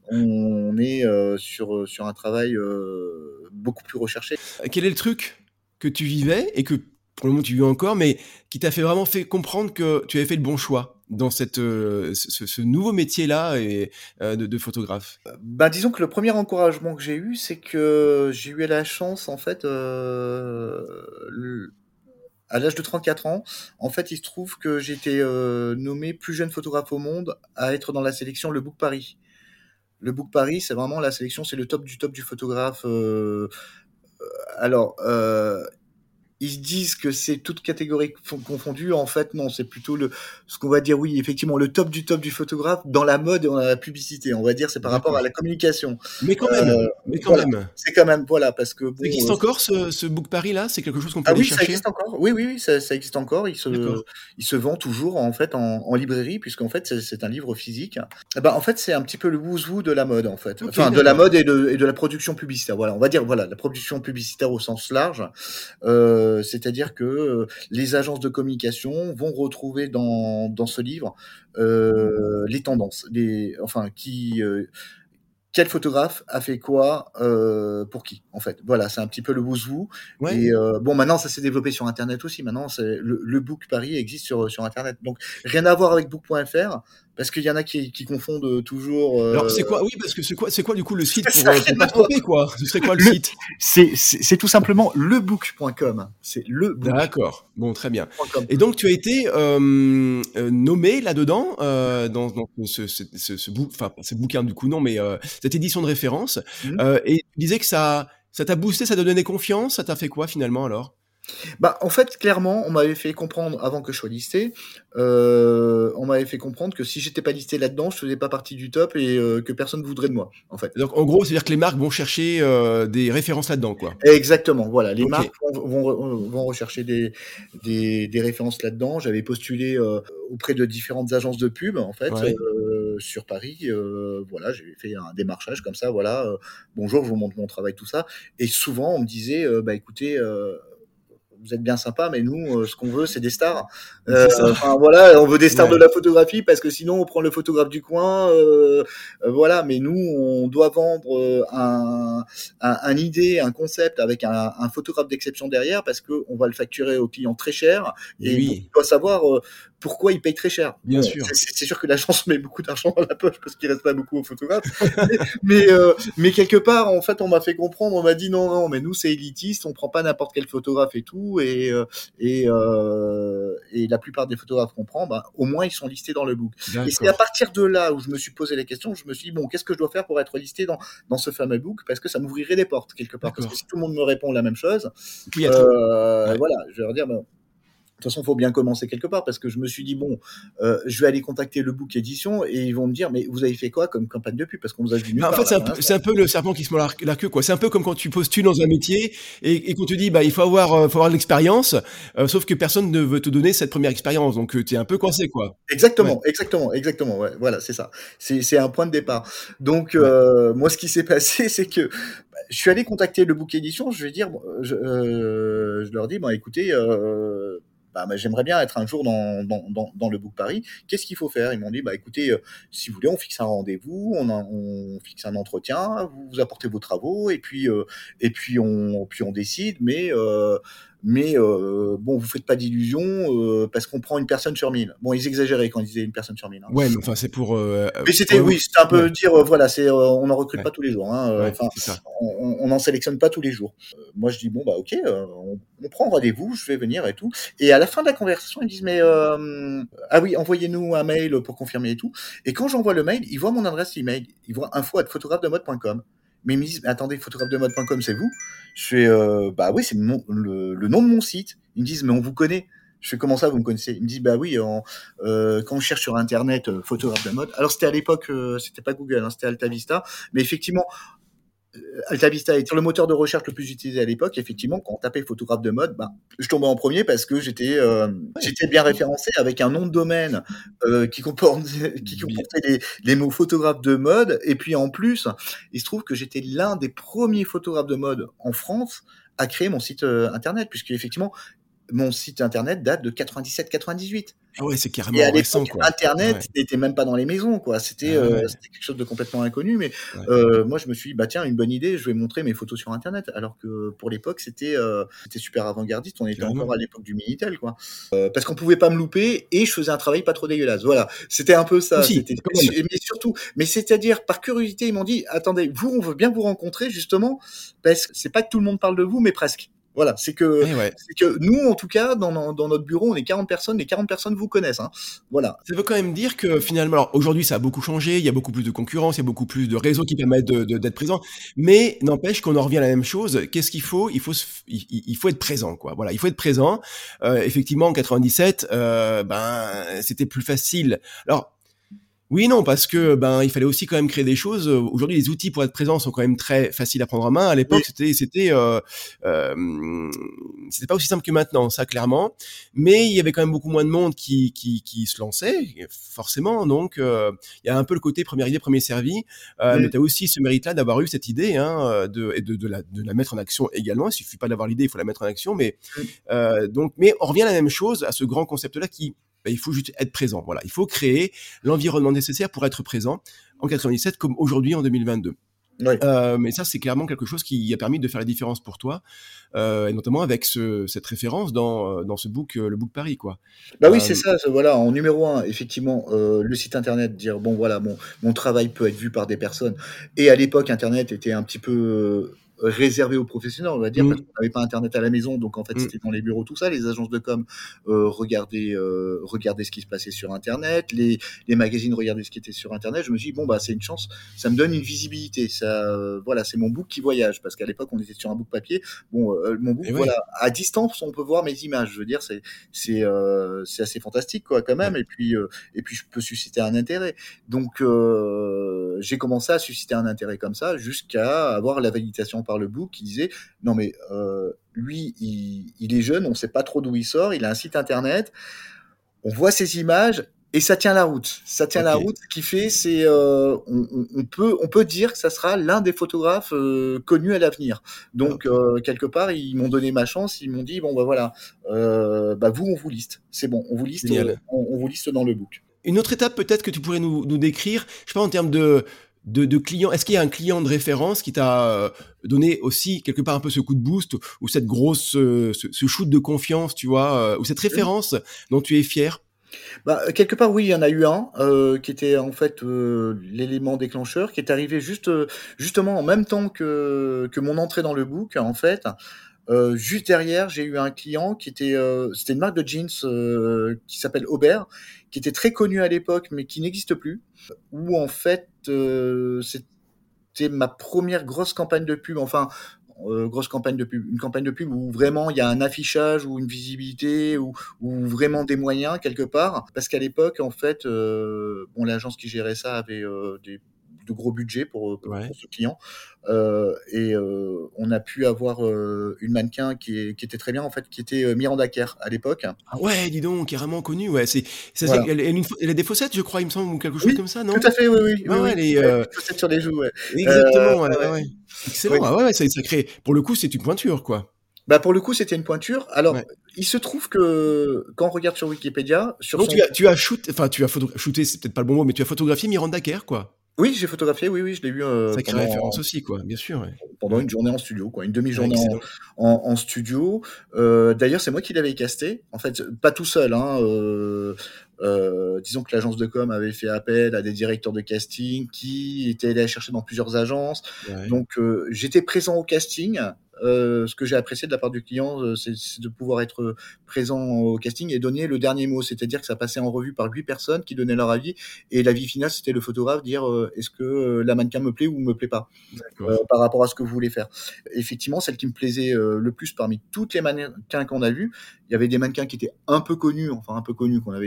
on est euh, sur euh, sur un travail euh, beaucoup plus recherché. Euh, Quel est le truc que tu vivais et que pour le moment tu vis encore, mais qui t'a fait vraiment fait comprendre que tu avais fait le bon choix dans cette, euh, ce, ce nouveau métier-là et, euh, de, de photographe? Bah, disons que le premier encouragement que j'ai eu, c'est que j'ai eu la chance, en fait, euh, le- à l'âge de trente-quatre ans, en fait, il se trouve que j'ai été euh, nommé plus jeune photographe au monde à être dans la sélection Le Book Paris. Le Book Paris, c'est vraiment la sélection, c'est le top du top du photographe. euh, alors, euh, ils se disent que c'est toutes catégories fon- confondues. En fait, non, c'est plutôt le, ce qu'on va dire, oui, effectivement, le top du top du photographe dans la mode et dans la publicité. On va dire, c'est par rapport à la D'accord. communication. Mais quand même, Euh, mais quand voilà, même. c'est quand même, voilà, parce que Ça bon, existe euh, encore ce, ce Book Paris-là? C'est quelque chose qu'on peut ah aller oui, ça chercher? existe encore. Oui, oui, oui, ça, ça existe encore. Il se, D'accord. il se vend toujours en fait en, en librairie, puisqu'en fait c'est c'est un livre physique. Eh ben, en fait, c'est un petit peu le who's-who de la mode, en fait. Ok, Enfin, de la d'accord. mode et de, et de la production publicitaire. Voilà, on va dire voilà la production publicitaire au sens large. Euh, c'est-à-dire que euh, les agences de communication vont retrouver dans dans ce livre euh, les tendances, les, enfin qui euh, quel photographe a fait quoi euh, pour qui, en fait. Voilà, c'est un petit peu le who's who. Ouais. Et euh, bon, maintenant, ça s'est développé sur Internet aussi. Maintenant, c'est le, le Book Paris existe sur, sur Internet. Donc, rien à voir avec book point f r, parce qu'il y en a qui, qui confondent toujours. Alors Euh... c'est quoi? Oui, parce que c'est quoi, c'est quoi du coup le site Ça pour, n'a euh, pour rien pas à se voir. tromper, quoi? Ce serait quoi le Le, site? c'est, c'est, c'est tout simplement lebook point com. C'est lebook D'accord. Bon, très bien. point com. Et donc, tu as été euh, euh, nommé là-dedans, euh, dans, dans ce, ce, ce, ce, bou- enfin, pas ce bouquin du coup, non, mais euh, cette édition de référence. Hmm. Euh, et tu disais que ça, ça t'a boosté, ça t'a donné confiance, ça t'a fait quoi finalement alors? Bah, en fait, clairement, on m'avait fait comprendre avant que je sois listé, euh, on m'avait fait comprendre que si j'étais pas listé là-dedans, je faisais pas partie du top et euh, que personne voudrait de moi, en fait. Donc, en gros, c'est-à-dire que les marques vont chercher euh, des références là-dedans, quoi. Exactement, voilà, les Ok. marques vont, vont, vont rechercher des, des, des références là-dedans. J'avais postulé euh, auprès de différentes agences de pub, en fait, Ouais. euh, sur Paris. Euh, voilà, j'ai fait un démarchage comme ça, voilà. euh, bonjour, je vous montre mon travail, tout ça. Et souvent, on me disait, euh, bah écoutez, euh, vous êtes bien sympa, mais nous, euh, ce qu'on veut, c'est des stars. Euh, C'est ça. Enfin voilà, on veut des stars de Ouais. la photographie parce que sinon, on prend le photographe du coin. Euh, euh, voilà, mais nous, on doit vendre euh, un, un, un idée, un concept avec un, un photographe d'exception derrière parce que on va le facturer au client très cher. Et Et bon, il oui, doit savoir euh, pourquoi il paye très cher. bien Bon, sûr. c'est c'est- c'est sûr que l'agence met beaucoup d'argent dans la poche parce qu'il reste pas beaucoup aux photographes. Mais, mais, euh, mais quelque part, en fait, on m'a fait comprendre, on m'a dit non, non, mais nous, c'est élitiste, on prend pas n'importe quel photographe et tout. Et, euh, et, euh, et la plupart des photographes qu'on prend, bah, au moins, ils sont listés dans le book. Et c'est à D'accord. partir de là où je me suis posé la question, je me suis dit, bon, qu'est-ce que je dois faire pour être listé dans, dans ce fameux book? Parce que ça m'ouvrirait des portes, quelque part. Parce que D'accord. si tout le monde me répond la même chose, Oui, il y a tout. euh, Ouais. voilà, je vais leur dire, bah, de toute façon, il faut bien commencer quelque part parce que je me suis dit, bon, euh, je vais aller contacter le book édition et ils vont me dire, mais vous avez fait quoi comme campagne de pub? Parce qu'on vous a vu nulle Bah, en part fait, là c'est un pour peu, l'instant. c'est un peu le serpent qui se mord la, la queue, quoi. C'est un peu comme quand tu postules dans un métier et, et qu'on te dit, bah, il faut avoir, euh, faut avoir de l'expérience, euh, sauf que personne ne veut te donner cette première expérience, donc tu es un peu coincé, quoi. Ouais, Exactement, exactement, exactement. Ouais, voilà, c'est ça. C'est c'est un point de départ. Donc ouais. euh, moi, ce qui s'est passé, c'est que bah, je suis allé contacter le book édition. Je vais dire, bon, je, euh, je leur dis, bon, écoutez, euh, bah, bah, j'aimerais bien être un jour dans, dans, dans, dans le book Paris. Qu'est-ce qu'il faut faire? Ils m'ont dit, bah écoutez, euh, si vous voulez, on fixe un rendez-vous, on, a- on fixe un entretien, vous, vous apportez vos travaux et puis euh, et puis on puis on décide. Mais euh, mais euh, bon, vous faites pas d'illusions euh, parce qu'on prend une personne sur mille. Bon, ils exagéraient quand ils disaient une personne sur mille. Hein. Ouais, mais enfin, c'est pour, euh, euh, Mais pour c'était, le moment. oui, c'était un Ouais, peu dire, euh, voilà, c'est, euh, on n'en recrute ouais, pas tous les jours. Hein, euh, ouais, Enfin, c'est ça. on on n'en sélectionne pas tous les jours. Euh, moi, je dis bon bah ok, euh, on, on prend rendez-vous, je vais venir et tout. Et à la fin de la conversation, ils disent mais euh, ah oui, envoyez-nous un mail pour confirmer et tout. Et quand j'envoie le mail, ils voient mon adresse email, ils voient info arobase photographe de mode point com. Mais ils me disent mais attendez, photographe de mode point com, c'est vous? Je fais euh, bah oui, c'est le, nom- le, le nom de mon site. Ils me disent mais on vous connaît. Je fais comment ça, vous me connaissez? Ils me disent bah oui, en, euh, quand on cherche sur internet euh, photographe de mode. Alors c'était à l'époque, euh, c'était pas Google, hein, c'était Alta Vista. Mais effectivement, Alta Vista était le moteur de recherche le plus utilisé à l'époque. Effectivement, quand on tapait photographe de mode, bah, je tombais en premier parce que j'étais, euh, Ouais, j'étais bien référencé avec un nom de domaine euh, qui comportait, qui bien. comportait les, les mots photographe de mode. Et puis en plus, il se trouve que j'étais l'un des premiers photographes de mode en France à créer mon site euh, internet, puisque effectivement, mon site internet date de quatre-vingt-dix-sept quatre-vingt-dix-huit. Ah ouais, c'est Et à carrément récent, l'époque, quoi. Ah internet ouais, n'était même pas dans les maisons, quoi. C'était, ah heu, ouais, c'était quelque chose de complètement inconnu, mais ouais. heu, moi, je me suis dit: «Bah, tiens, une bonne idée, je vais montrer mes photos sur internet». Alors que pour l'époque, c'était, heu, c'était super avant-gardiste. On était Carrément. encore à l'époque du Minitel, quoi. Heu, parce qu'on pouvait pas me louper et je faisais un travail pas trop dégueulasse. Voilà, c'était un peu ça, Aussi, c'était quand même. mais surtout mais c'est-à-dire, par curiosité, ils m'ont dit: «Attendez, vous, on veut bien vous rencontrer justement, parce que c'est pas que tout le monde parle de vous, mais presque». Voilà, c'est que Eh ouais. c'est que nous, en tout cas, dans dans dans notre bureau, on est quarante personnes, les quarante personnes vous connaissent, hein. Voilà. Ça veut quand même dire que finalement, alors aujourd'hui ça a beaucoup changé, il y a beaucoup plus de concurrence, il y a beaucoup plus de réseaux qui permettent de de d'être présent, mais n'empêche qu'on en revient à la même chose. Qu'est-ce qu'il faut? Il faut se f il il il faut être présent, quoi. Voilà, il faut être présent. Heu, effectivement en quatre-vingt-dix-sept, heu, ben, c'était plus facile. Alors oui et non, parce que, ben, il fallait aussi quand même créer des choses. Heu, aujourd'hui, les outils pour être présent sont quand même très faciles à prendre en main. À Oui. l'époque, c'était c'était, heu, hem, c'était pas aussi simple que maintenant, ça clairement. Mais il y avait quand même beaucoup moins de monde qui qui qui se lançait, forcément. Donc, heu, il y a un peu le côté première idée, premier servi. Heu, mais Mmh. tu as aussi ce mérite-là d'avoir eu cette idée, hein, heu, de et de de la de la mettre en action également. Il suffit pas d'avoir l'idée, il faut la mettre en action. Mais Mmh. Heu, donc, mais on revient à la même chose, à ce grand concept-là qui, bah, il faut juste être présent. Voilà, il faut créer l'environnement nécessaire pour être présent en quatre-vingt-dix-sept comme aujourd'hui en deux mille vingt-deux. Ouais. Heu, mais ça, c'est clairement quelque chose qui a permis de faire la différence pour toi, heu, et notamment avec ce cette référence dans, heu, dans ce book, heu, le book Paris, quoi. Bah oui, c'est Hem, ça, c'est voilà, en numéro un, effectivement, heu, le site internet, dire: «Bon voilà, mon mon travail peut être vu par des personnes» et à l'époque, internet était un petit peu, heu, réservé aux professionnels, on va dire, parce mmh, qu'on n'avait pas internet à la maison, donc en fait, mmh, c'était dans les bureaux, tout ça. Les agences de com, heu, regardaient, heu, regardaient ce qui se passait sur internet, les les magazines regardaient ce qui était sur internet. Je me suis dit: «Bon, bah, c'est une chance, ça me donne une visibilité, ça, heu, voilà, c'est mon book qui voyage», parce qu'à l'époque, on était sur un book papier. Bon, heu, mon book, et ouais, voilà, à distance, on peut voir mes images. Je veux dire, c'est c'est euh, c'est assez fantastique quoi quand même ouais. et puis euh, et puis je peux susciter un intérêt donc euh, j'ai commencé à susciter un intérêt comme ça jusqu'à avoir la validation par le book qui disait non mais euh, lui il, il est jeune, on sait pas trop d'où il sort, il a un site internet, on voit ses images et ça tient la route. Ça tient la OK. route. Ce qui fait, c'est euh, on, on- on peut on peut dire que ça sera l'un des photographes euh, connus à l'avenir. Ah, Donc euh, quelque part, ils m'ont donné ma chance. Ils m'ont dit bon bah voilà, euh, bah vous on vous liste. C'est bon, on vous liste, euh, génial. on, on vous liste dans le book. Une autre étape peut-être que tu pourrais nous nous décrire, je sais pas en termes de de de clients, est-ce qu'il y a un client de référence qui t'a, heu, donné aussi quelque part un peu ce coup de boost ou cette grosse, heu, ce ce shoot de confiance, tu vois? Heu, ou cette Mmh. référence dont tu es fier? Bah, quelque part, oui, il y en a eu un euh, qui était en fait euh, l'élément déclencheur, qui est arrivé juste euh, justement en même temps que que mon entrée dans le book en fait. Euh, juste derrière, j'ai eu un client qui était, euh, c'était une marque de jeans euh, qui s'appelle Aubert, qui était très connue à l'époque, mais qui n'existe plus. Où en fait, euh, c'était ma première grosse campagne de pub. Enfin, euh, grosse campagne de pub, une campagne de pub où vraiment il y a un affichage ou une visibilité ou, ou vraiment des moyens quelque part. Parce qu'à l'époque, en fait, euh, bon, l'agence qui gérait ça avait euh, des de gros budgets pour, pour, Ouais. pour ce client. Euh, et euh, on a pu avoir euh, une mannequin qui, est, qui était très bien, en fait, qui était euh, Miranda Kerr à l'époque. Ah ouais, dis donc, carrément connue, ouais, c'est ça se Voilà. elle elle a une fau elle a des fossettes, je crois, il me semble, ou quelque chose Oui, comme ça, tout non? à fait, oui, oui, oui, Ouais, ouais, oui. elle est, Avec heu, des chaussettes sur les joues, ouais. Euh, exactement, ouais, ouais, ouais, ouais. ouais. Oui. Excellent, ah ouais, ouais, ça ça crée pour le coup, c'est une pointure, quoi. Bah, pour le coup, c'était une pointure. Alors, Ouais. il se trouve que quand on regarde sur Wikipédia, sur Donc son tu as tu as shoot enfin tu as photo shooté, c'est peut-être pas le bon mot, mais tu as photographié Miranda Kerr, quoi. oui, j'ai photographié, oui, oui, je l'ai vu euh, Sacrée référence pendant aussi, quoi, bien sûr, ouais. pendant Ouais. une journée en studio, quoi, une Ah demi-journée en, excellent. en, en studio. Euh, d'ailleurs, c'est moi qui l'avais casté. En fait, pas tout seul. Hein, euh, euh, disons que l'agence de com avait fait appel à des directeurs de casting qui étaient allés chercher dans plusieurs agences. Ouais. Donc, euh, j'étais présent au casting. Euh, ce que j'ai apprécié de la part du client, euh, c'est c'est de pouvoir être présent au casting et donner le dernier mot. C'est-à-dire que ça passait en revue par huit personnes qui donnaient leur avis. Et l'avis final, c'était le photographe dire euh, est-ce que euh, la mannequin me plaît ou me plaît pas euh, D'accord. par rapport à ce que vous voulez faire. Effectivement, celle qui me plaisait euh, le plus parmi toutes les mannequins qu'on a vus, il y avait des mannequins qui étaient un peu connus, enfin un peu connus, qu'on avait déjà vus dans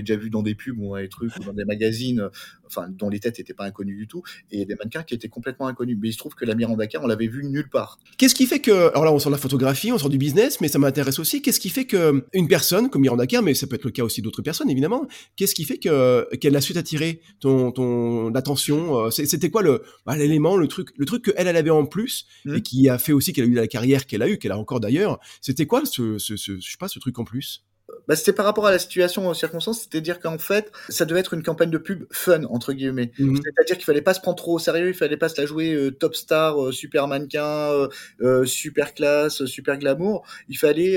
dans des pubs ou dans des trucs ou dans des magazines, euh, enfin dont les têtes n'étaient pas inconnues du tout, et il y a des mannequins qui étaient complètement inconnus. Mais il se trouve que la Miranda Kerr, on l'avait vue nulle part. Qu'est-ce qui fait que, alors là on sort de la photographie, on sort du business, mais ça m'intéresse aussi, qu'est-ce qui fait que une personne comme Miranda Kerr, mais ça peut être le cas aussi d'autres personnes évidemment, qu'est-ce qui fait que qu'elle a su t'attirer ton ton attention, euh, c'est- c'était quoi le bah, l'élément, le truc, le truc que elle elle avait en plus Hmm. et qui a fait aussi qu'elle a eu la carrière qu'elle a eue, qu'elle a encore d'ailleurs, c'était quoi ce, ce, ce je sais pas, ce truc en plus? Bah, c'était par rapport à la situation, aux circonstances, c'est-à-dire qu'en fait, ça devait être une campagne de pub «fun» entre guillemets. Mhm. C'est-à-dire qu'il fallait pas se prendre trop au sérieux, il fallait pas se la jouer euh, top star, euh, super mannequin, euh, euh, super classe, euh, super glamour. Il fallait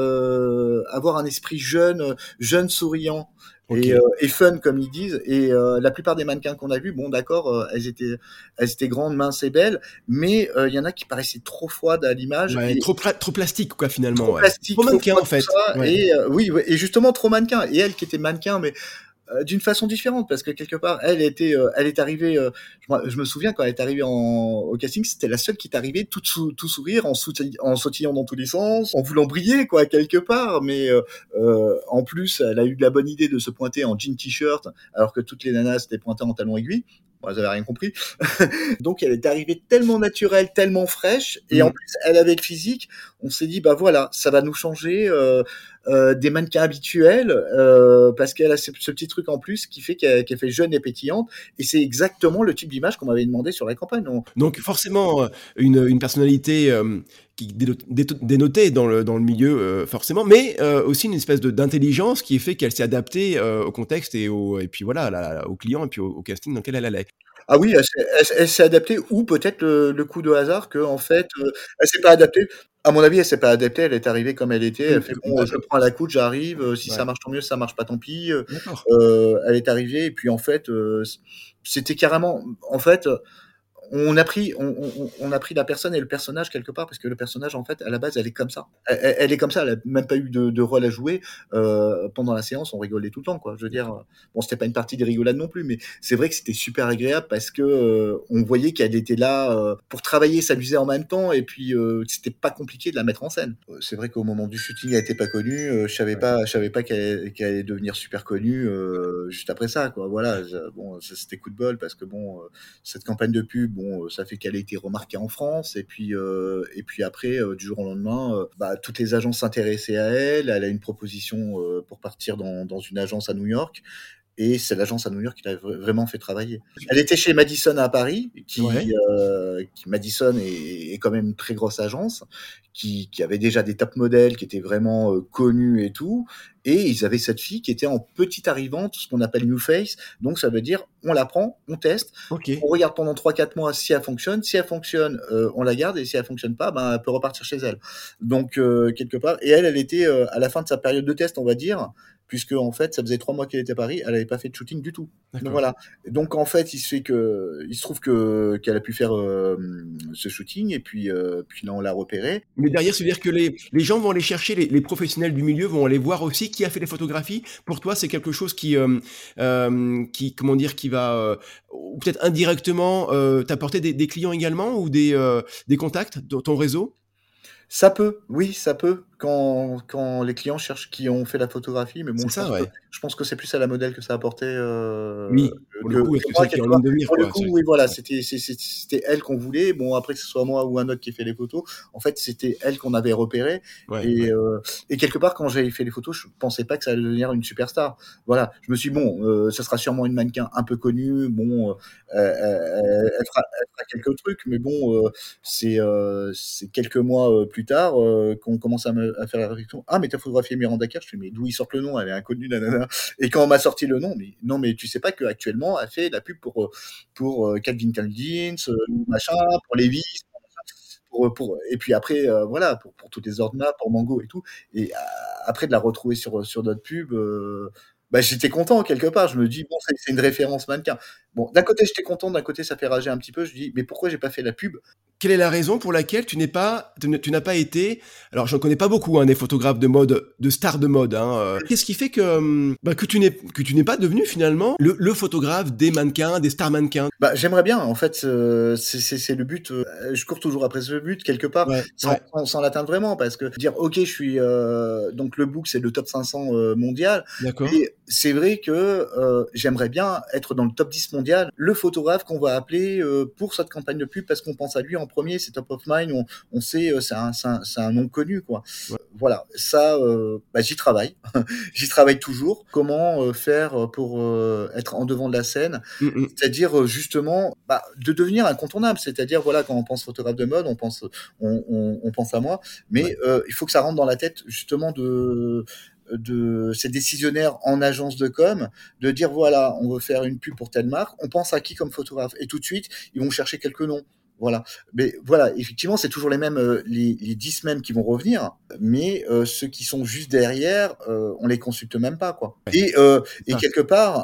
euh, avoir un esprit jeune, euh, jeune souriant. Ok. Et, euh, et fun comme ils disent, et euh, la plupart des mannequins qu'on a vus, bon d'accord, euh, elles étaient elles étaient grandes, minces et belles, mais euh, il y en a qui paraissaient trop froides à l'image, Ouais, et trop pla- trop plastique quoi finalement, trop ouais. plastique, Trop trop mannequin froid, en tout fait. ça, Ouais. et euh, oui, ouais, et justement trop mannequin. Et elle qui était mannequin, mais euh, d'une façon différente, parce que quelque part, elle était, euh, elle est arrivée. Euh, je, me- je me souviens quand elle est arrivée en, au casting, c'était la seule qui est arrivée tout, sou- tout sourire, en, sautillant, en sautillant dans tous les sens, en voulant briller quoi quelque part. Mais euh, euh, en plus, elle a eu de la bonne idée de se pointer en jean t-shirt, alors que toutes les nanas s'étaient pointées en talons aiguilles. Bon, elles avaient rien compris. Donc elle est arrivée tellement naturelle, tellement fraîche, et en Mhm. plus elle avait le physique. On s'est dit bah voilà, ça va nous changer euh, euh, des mannequins habituels, euh, parce qu'elle a ce, ce petit truc en plus qui fait qu'elle qu'elle fait jeune et pétillante, et c'est exactement le type d'image qu'on m'avait demandé sur la campagne. On- Donc forcément, euh, une, une personnalité euh, qui déno- déto- dénotait dans le, dans le milieu, euh, forcément, mais euh, aussi une espèce de- d'intelligence qui fait qu'elle s'est adaptée euh, au contexte et, au, et puis voilà, à la- au client et puis au, au casting dans lequel elle allait. Ah oui, elle s'est elle s'est elle s'est adaptée, ou peut-être le, le coup de hasard que en fait euh, elle s'est pas adaptée. À mon avis, elle s'est pas adaptée. Elle est arrivée comme elle était. Elle Hum, fait bon, je D'accord. le prends à la coude, j'arrive. euh, Si ça Ouais. marche, tant mieux. Si ça marche pas, tant pis. Euh, D'accord. euh, elle est arrivée, et puis en fait, euh, c'était carrément, en fait, on a pris, on, on, on a pris la personne et le personnage quelque part, parce que le personnage, en fait, à la base, elle est comme ça. Elle, elle- elle est comme ça. Elle a même pas eu de, de rôle à jouer. Euh, pendant la séance, on rigolait tout le temps, quoi. Je veux dire, D'accord. euh, bon, c'était pas une partie de rigolade non plus, mais c'est vrai que c'était super agréable, parce que euh, on voyait qu'elle était là euh, pour travailler, s'amuser en même temps, et puis euh, c'était pas compliqué de la mettre en scène. Euh, C'est vrai qu'au moment du shooting, elle était pas connue. Euh, je savais Ouais. pas, je savais pas qu'elle qu'elle allait devenir super connue euh, juste après ça, quoi. Voilà. Je- bon, ça, c'était coup de bol, parce que bon. Euh, cette campagne de pub, bon, euh, ça fait qu'elle a été remarquée en France, et puis euh, et puis après, euh, du jour au lendemain, euh, bah, toutes les agences s'intéressaient à elle. Elle a une proposition euh, pour partir dans, dans une agence à New York. Et c'est l'agence à New York qui l'a vra- vraiment fait travailler. Elle était chez Madison à Paris, qui, Ouais. euh, qui Madison est, est quand même une très grosse agence, qui, qui avait déjà des top modèles, qui étaient vraiment euh, connus et tout. Et ils avaient cette fille qui était en petite arrivante, ce qu'on appelle new face. Donc ça veut dire, on la prend, on teste, Ok. on regarde pendant trois quatre mois si elle fonctionne. Si elle fonctionne, euh, on la garde, et si elle fonctionne pas, ben, elle peut repartir chez elle. Donc euh, quelque part, et elle, elle était euh, à la fin de sa période de test, on va dire, puisque en fait, ça faisait trois mois qu'elle était à Paris, elle n'avait pas fait de shooting du tout. Donc D'accord. voilà. Donc en fait, il se fait que, il se trouve que qu'elle a pu faire euh, ce shooting, et puis euh, puis là on l'a repéré. Mais derrière, c'est-à-dire que les, les gens vont aller chercher, les, les professionnels du milieu vont aller voir aussi qui a fait les photographies. Pour toi, c'est quelque chose qui, euh, euh, qui, comment dire, qui va euh, ou peut-être indirectement euh, t'apporter des, des clients également ou des, euh, des contacts dans ton réseau. Ça peut, oui, ça peut, quand, quand les clients cherchent qui ont fait la photographie, mais bon, C'est je ça, pense que, ouais. je pense que c'est plus à la modèle que ça a apporté euh, Oui, que, pour le que coup, est-ce que moi, celle qui est en quelque ligne part. de mire, Pour le quoi. coup, C'est- oui, voilà, ouais. c'était c'est- c'est- c'était elle qu'on voulait. Bon, après, que ce soit moi ou un autre qui fait les photos, en fait, c'était elle qu'on avait repérée. Ouais, Et, ouais. euh, et quelque part, quand j'avais fait les photos, je pensais pas que ça allait devenir une superstar. Voilà, je me suis dit, bon, euh, ça sera sûrement une mannequin un peu connue, bon, euh, euh, elle, fera, elle fera quelques trucs, mais bon, euh, c'est euh, c'est quelques mois euh, plus tard euh, qu'on commence à, me, à faire la réflexion. Ah, mais t'as photographié Miranda Kerr? Je fais, mais d'où ils sortent le nom? Elle est inconnue, nanana. Et quand on m'a sorti le nom, mais non, mais tu sais pas qu'actuellement, elle fait la pub pour, euh, pour euh, Calvin Klein Jeans, euh, machin, pour Levi's, pour, pour, et puis après, euh, voilà, pour, pour toutes les ordres, pour Mango et tout. Et euh, après de la retrouver sur, sur d'autres pubs, euh, bah, j'étais content quelque part. Je me dis, bon, c'est c'est une référence mannequin. Bon, d'un côté, j'étais content, d'un côté, ça fait rager un petit peu. Je dis: «Mais pourquoi j'ai pas fait la pub?» Quelle est la raison pour laquelle tu n'es pas, tu, ne- tu n'as pas été, alors j'en connais pas beaucoup, hein, des photographes de mode, de stars de mode, hein, euh, qu'est-ce qui fait que, hum, bah, que tu n'es, que tu n'es pas devenu finalement le, le photographe des mannequins, des stars mannequins? Bah, j'aimerais bien, en fait, heu, c'est c'est c'est le but, heu, je cours toujours après ce but quelque part, Ouais, sans ouais, sans sans l'atteindre vraiment parce que dire: «OK, je suis», heu, donc le book, c'est le top cinq cents, heu, mondial, d'accord. mais c'est vrai que, heu, j'aimerais bien être dans le top dix mondial, le photographe qu'on va appeler, heu, pour cette campagne de pub parce qu'on pense à lui en premier, c'est top of mind, on on sait, heu, c'est un c'est un c'est un nom connu, quoi. Ouais. Voilà, ça, heu, bah, j'y travaille. J'y travaille toujours. Comment, heu, faire, pour, heu, être en devant de la scène? Mm, mm. C'est-à-dire, heu, justement, bah, de devenir incontournable. C'est-à-dire, voilà, quand on pense photographe de mode, on pense on on on pense à moi, mais Ouais. heu, il faut que ça rentre dans la tête justement de de ces décisionnaires en agence de com, de dire: «Voilà, on veut faire une pub pour telle marque, on pense à qui comme photographe?» Et tout de suite, ils vont chercher quelques noms. Voilà. Mais voilà, effectivement, c'est toujours les mêmes, heu, les les dix mêmes qui vont revenir, mais heu, ceux qui sont juste derrière, heu, on les consulte même pas, quoi. Ouais, Et heu c'est et ça. quelque part,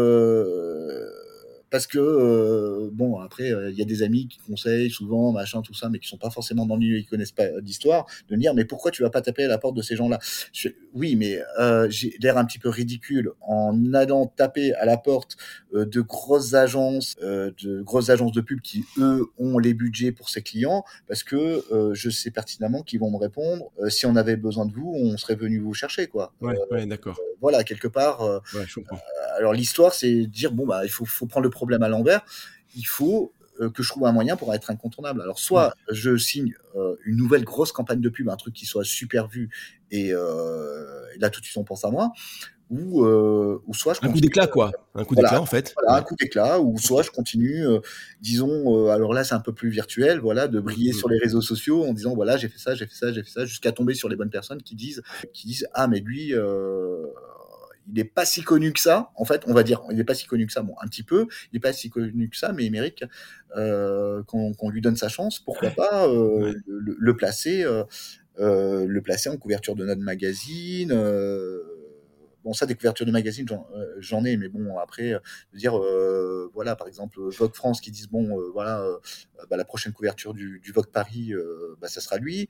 heu, parce que, heu, bon, après, heu, il y a des amis qui conseillent souvent, machin, tout ça, mais qui sont pas forcément dans le milieu, ils connaissent pas, heu, d'histoire, de me dire: «Mais pourquoi tu vas pas taper à la porte de ces gens-là?» Je fais: «Oui, mais heu, j'ai l'air un petit peu ridicule en allant taper à la porte, heu, de grosses agences, heu, de grosses agences de pub qui, eux, ont les budgets pour ces clients, parce que, heu, je sais pertinemment qu'ils vont me répondre: "Heu, si on avait besoin de vous, on serait venu vous chercher", quoi». Heu, Ouais, ouais, d'accord. voilà, quelque part, heu Ouais, je comprends. alors l'histoire, c'est dire bon bah il faut, faut prendre le problème à l'envers. Il faut euh, que je trouve un moyen pour être incontournable. Alors Ouais. soit je signe euh, une nouvelle grosse campagne de pub, un truc qui soit super vu et, euh, et là tout de suite on pense à moi, ou euh, ou soit je Un coup continue. d'éclat, quoi. Un coup Voilà, d'éclat, en fait. voilà un Ouais. coup d'éclat, ou soit Ok. je continue, euh, disons, euh, alors là c'est un peu plus virtuel, voilà, de Mm, briller mm. sur les réseaux sociaux en disant voilà j'ai fait ça, j'ai fait ça, j'ai fait ça, jusqu'à tomber sur les bonnes personnes qui disent, qui disent ah mais lui. Euh, il n'est pas si connu que ça, en fait, on va dire, il n'est pas si connu que ça, bon, un petit peu, il n'est pas si connu que ça, mais il mérite euh, qu'on qu'on lui donne sa chance, pourquoi pas euh, Ouais. le, le placer, euh, euh, le placer en couverture de notre magazine. Euh, bon, ça, des couvertures de magazine, j'en euh, j'en ai, mais bon, après, euh, dire, euh, voilà, par exemple, Vogue France qui disent, bon, euh, voilà, euh, bah, la prochaine couverture du, du Vogue Paris, euh, bah, ça sera lui.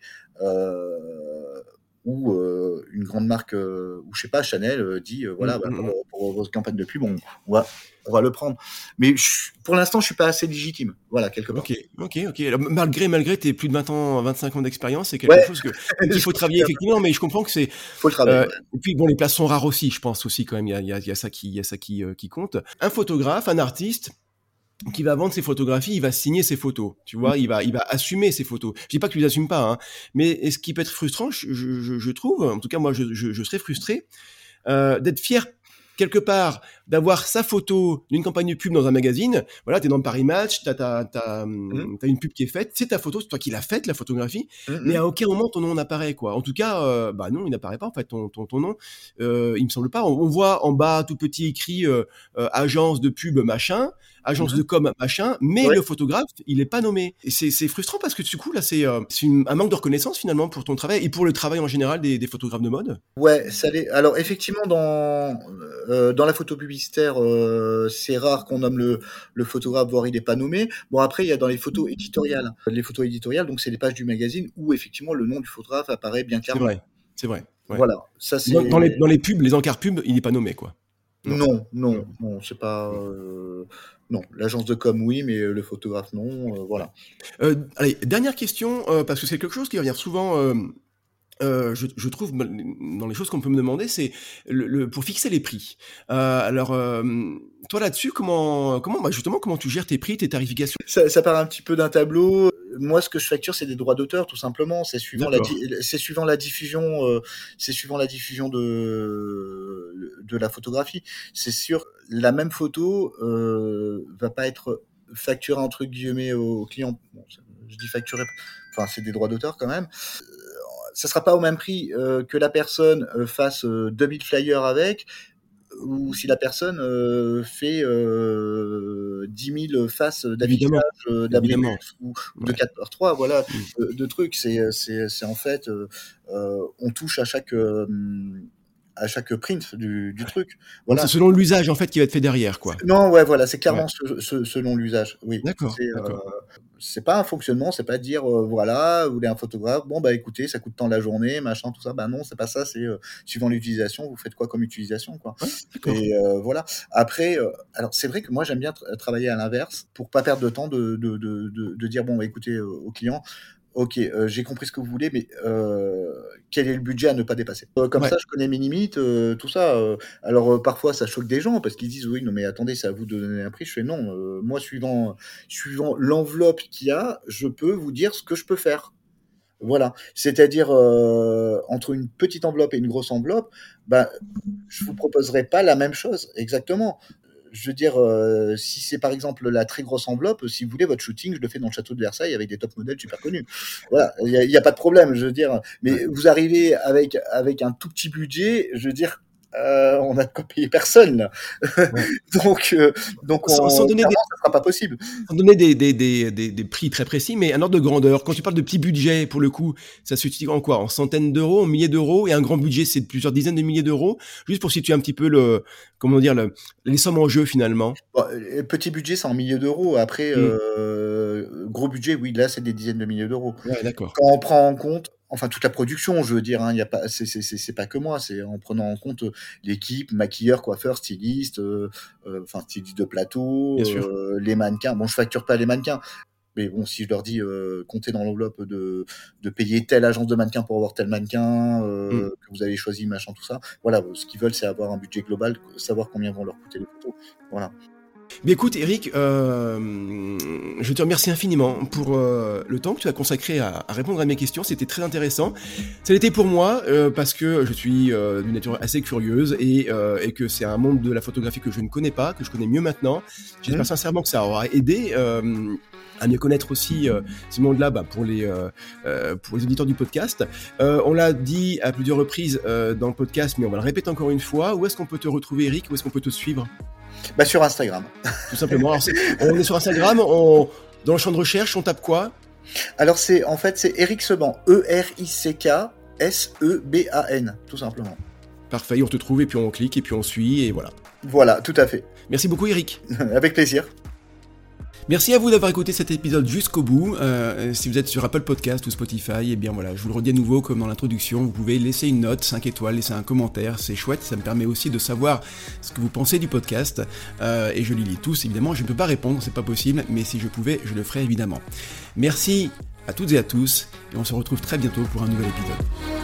Euh, ou euh, une grande marque, euh, ou je sais pas, Chanel euh, dit, euh, Mm, voilà, bah, mm, mm. pour, pour votre campagne de pub, on, on va, on va le prendre. Mais je- pour l'instant, je suis pas assez légitime, voilà, quelque part. Ok, ok, ok. Alors, malgré, malgré tes plus de vingt ans, vingt-cinq ans d'expérience, c'est quelque Ouais, chose que, qu'il faut j'en suis travailler un effectivement, mais je comprends que c'est, faut le travailler. euh, Ouais. et puis bon, les places sont rares aussi, je pense aussi quand même, il y a, il y a, il y a ça qui, il y a ça qui, euh, qui compte. Un photographe, un artiste, qui va vendre ses photographies, il va signer ses photos, tu vois, il va, il va assumer ses photos. Je dis pas que tu les assumes pas, hein, mais ce qui peut être frustrant, je, je, je trouve, en tout cas moi, je, je, je serais frustré euh, d'être fier quelque part d'avoir sa photo d'une campagne de pub dans un magazine. Voilà, t'es dans Paris Match, t'as, t'as, t'as, Mhm, hum, t'as une pub qui est faite, c'est ta photo, c'est toi qui l'as faite, la photographie, mais mhm. à aucun moment ton nom n'apparaît, quoi. En tout cas, euh, bah non, il n'apparaît pas en fait ton, ton, ton nom. Euh, il me semble pas. On, on voit en bas tout petit écrit euh, euh, agence de pub machin, agence Mhm. de com machin, mais Ouais, le photographe, il est pas nommé. Et c'est, c'est frustrant parce que du coup là, c'est, euh, c'est une- un manque de reconnaissance finalement pour ton travail et pour le travail en général des, des photographes de mode. ouais, ça l'est. Alors effectivement, dans euh, dans la photo publicitaire, euh, c'est rare qu'on nomme le, le photographe, voire il n'est pas nommé. Bon après, il y a dans les photos éditoriales, les photos éditoriales, donc c'est les pages du magazine où effectivement le nom du photographe apparaît bien C'est clairement. vrai, c'est vrai, ouais. Voilà, ça Dans, c'est dans les, dans les pubs, les encarts pubs, il n'est pas nommé, quoi. Non. non, non, Non. non, c'est pas Non. euh, non. L'agence de com oui, mais le photographe non. Euh, Ouais. voilà. Euh, allez, dernière question, euh, parce que c'est quelque chose qui revient souvent, euh, euh, je, je trouve, dans les choses qu'on peut me demander, c'est le, le- pour fixer les prix. Euh, alors, euh, toi là-dessus, comment, comment, bah justement, comment tu gères tes prix, tes tarifications? Ça, ça part un petit peu d'un tableau. Moi, ce que je facture, c'est des droits d'auteur, tout simplement. C'est suivant la, D'accord. di- c'est suivant la diffusion, euh, c'est suivant la diffusion de de la photographie. C'est sûr, la même photo euh, va pas être facturée entre guillemets au, au client. Bon, ça- je dis facturée, enfin, c'est des droits d'auteur quand même. Ça sera pas au même prix euh, que la personne euh, fasse euh, deux mille flyers avec, ou si la personne euh, fait euh, dix mille faces d'affichage Évidemment, euh, d'abribus évidemment. ou, ou de Ouais. quatre par trois, voilà, Mm. de, de trucs. C'est, c'est, c'est en fait, euh, euh, on touche à chaque, euh, à chaque print du, du truc. Voilà. Donc c'est selon l'usage en fait qui va être fait derrière, quoi. Non, ouais, voilà, c'est clairement Ouais. ce, ce, selon l'usage. Oui. D'accord, C'est, d'accord. euh, c'est pas un fonctionnement, c'est pas dire euh, voilà, vous voulez un photographe, bon bah écoutez, ça coûte tant la journée, machin, tout ça. Bah non, c'est pas ça. C'est euh, suivant l'utilisation, vous faites quoi comme utilisation, quoi. Ouais, d'accord. Et euh, voilà. Après, euh, alors c'est vrai que moi j'aime bien tra- travailler à l'inverse pour pas perdre de temps de de de de, de dire bon bah écoutez euh, au client. Ok, euh, j'ai compris ce que vous voulez, mais euh, quel est le budget à ne pas dépasser? Euh, comme Ouais. ça, je connais mes limites, euh, tout ça. euh. Alors euh, parfois, ça choque des gens parce qu'ils disent oui, non mais attendez, c'est à vous de donner un prix. Je fais non. euh, moi, suivant suivant l'enveloppe qu'il y a, je peux vous dire ce que je peux faire. Voilà. C'est-à-dire euh, entre une petite enveloppe et une grosse enveloppe, bah, je vous proposerai pas la même chose exactement. Je veux dire, euh, si c'est par exemple la très grosse enveloppe, si vous voulez votre shooting, je le fais dans le château de Versailles avec des top modèles super connus. Voilà, il n'y a, y a pas de problème, je veux dire. Ouais. Mais vous arrivez avec avec un tout petit budget, je veux dire, euh, on a de quoi payer personne là. Ouais. donc euh, donc Sans, sans on, donner des, clairement, ça sera pas possible. sans donner des, des, des, des, des prix très précis, mais un ordre de grandeur. Quand tu parles de petit budget, pour le coup, ça se situe en quoi? En centaines d'euros, en milliers d'euros, et un grand budget, c'est de plusieurs dizaines de milliers d'euros. Juste pour situer un petit peu le, comment dire, le, les sommes en jeu finalement. Bon, euh, petit budget, c'est en milliers d'euros. Après, Hmm. euh, gros budget, oui, là, c'est des dizaines de milliers d'euros. Ouais, d'accord. Quand on prend en compte, enfin toute la production, je veux dire, hein, il y a pas, c'est c'est c'est c'est pas que moi, c'est en prenant en compte euh, l'équipe, maquilleur, coiffeur, styliste, euh, euh, enfin styliste de plateau, Bien sûr. euh, les mannequins. Bon, je facture pas les mannequins, mais bon, si je leur dis euh, comptez dans l'enveloppe de de payer telle agence de mannequins pour avoir tel mannequin Hmm. euh, que vous avez choisi, machin, tout ça. Voilà, ce qu'ils veulent, c'est avoir un budget global, savoir combien vont leur coûter les photos. Voilà. Mais écoute, Eric, euh, je te remercie infiniment pour euh, le temps que tu as consacré à, à répondre à mes questions. C'était très intéressant. Ça l'était pour moi euh, parce que je suis euh, d'une nature assez curieuse et, euh, et que c'est un monde de la photographie que je ne connais pas, que je connais mieux maintenant. J'espère Mmh. sincèrement que ça aura aidé euh, à mieux connaître aussi euh, ce monde-là bah, pour, les, euh, euh, pour les auditeurs du podcast. Euh, on l'a dit à plusieurs reprises euh, dans le podcast, mais on va le répéter encore une fois. Où est-ce qu'on peut te retrouver, Eric? Où est-ce qu'on peut te suivre? Bah sur Instagram. Tout simplement. Alors, c'est- on est sur Instagram, on, dans le champ de recherche, on tape quoi? Alors c'est en fait c'est Eric Seban, E R I C K S E B A N, tout simplement. Parfait, on te trouve et puis on clique et puis on suit et voilà. Voilà, tout à fait. Merci beaucoup Eric. Avec plaisir. Merci à vous d'avoir écouté cet épisode jusqu'au bout. Euh, si vous êtes sur Apple Podcast ou Spotify, eh bien voilà, je vous le redis à nouveau comme dans l'introduction, vous pouvez laisser une note, cinq étoiles, laisser un commentaire, c'est chouette, ça me permet aussi de savoir ce que vous pensez du podcast. Euh, et je les lis tous, évidemment, je ne peux pas répondre, c'est pas possible, mais si je pouvais, je le ferais évidemment. Merci à toutes et à tous, et on se retrouve très bientôt pour un nouvel épisode.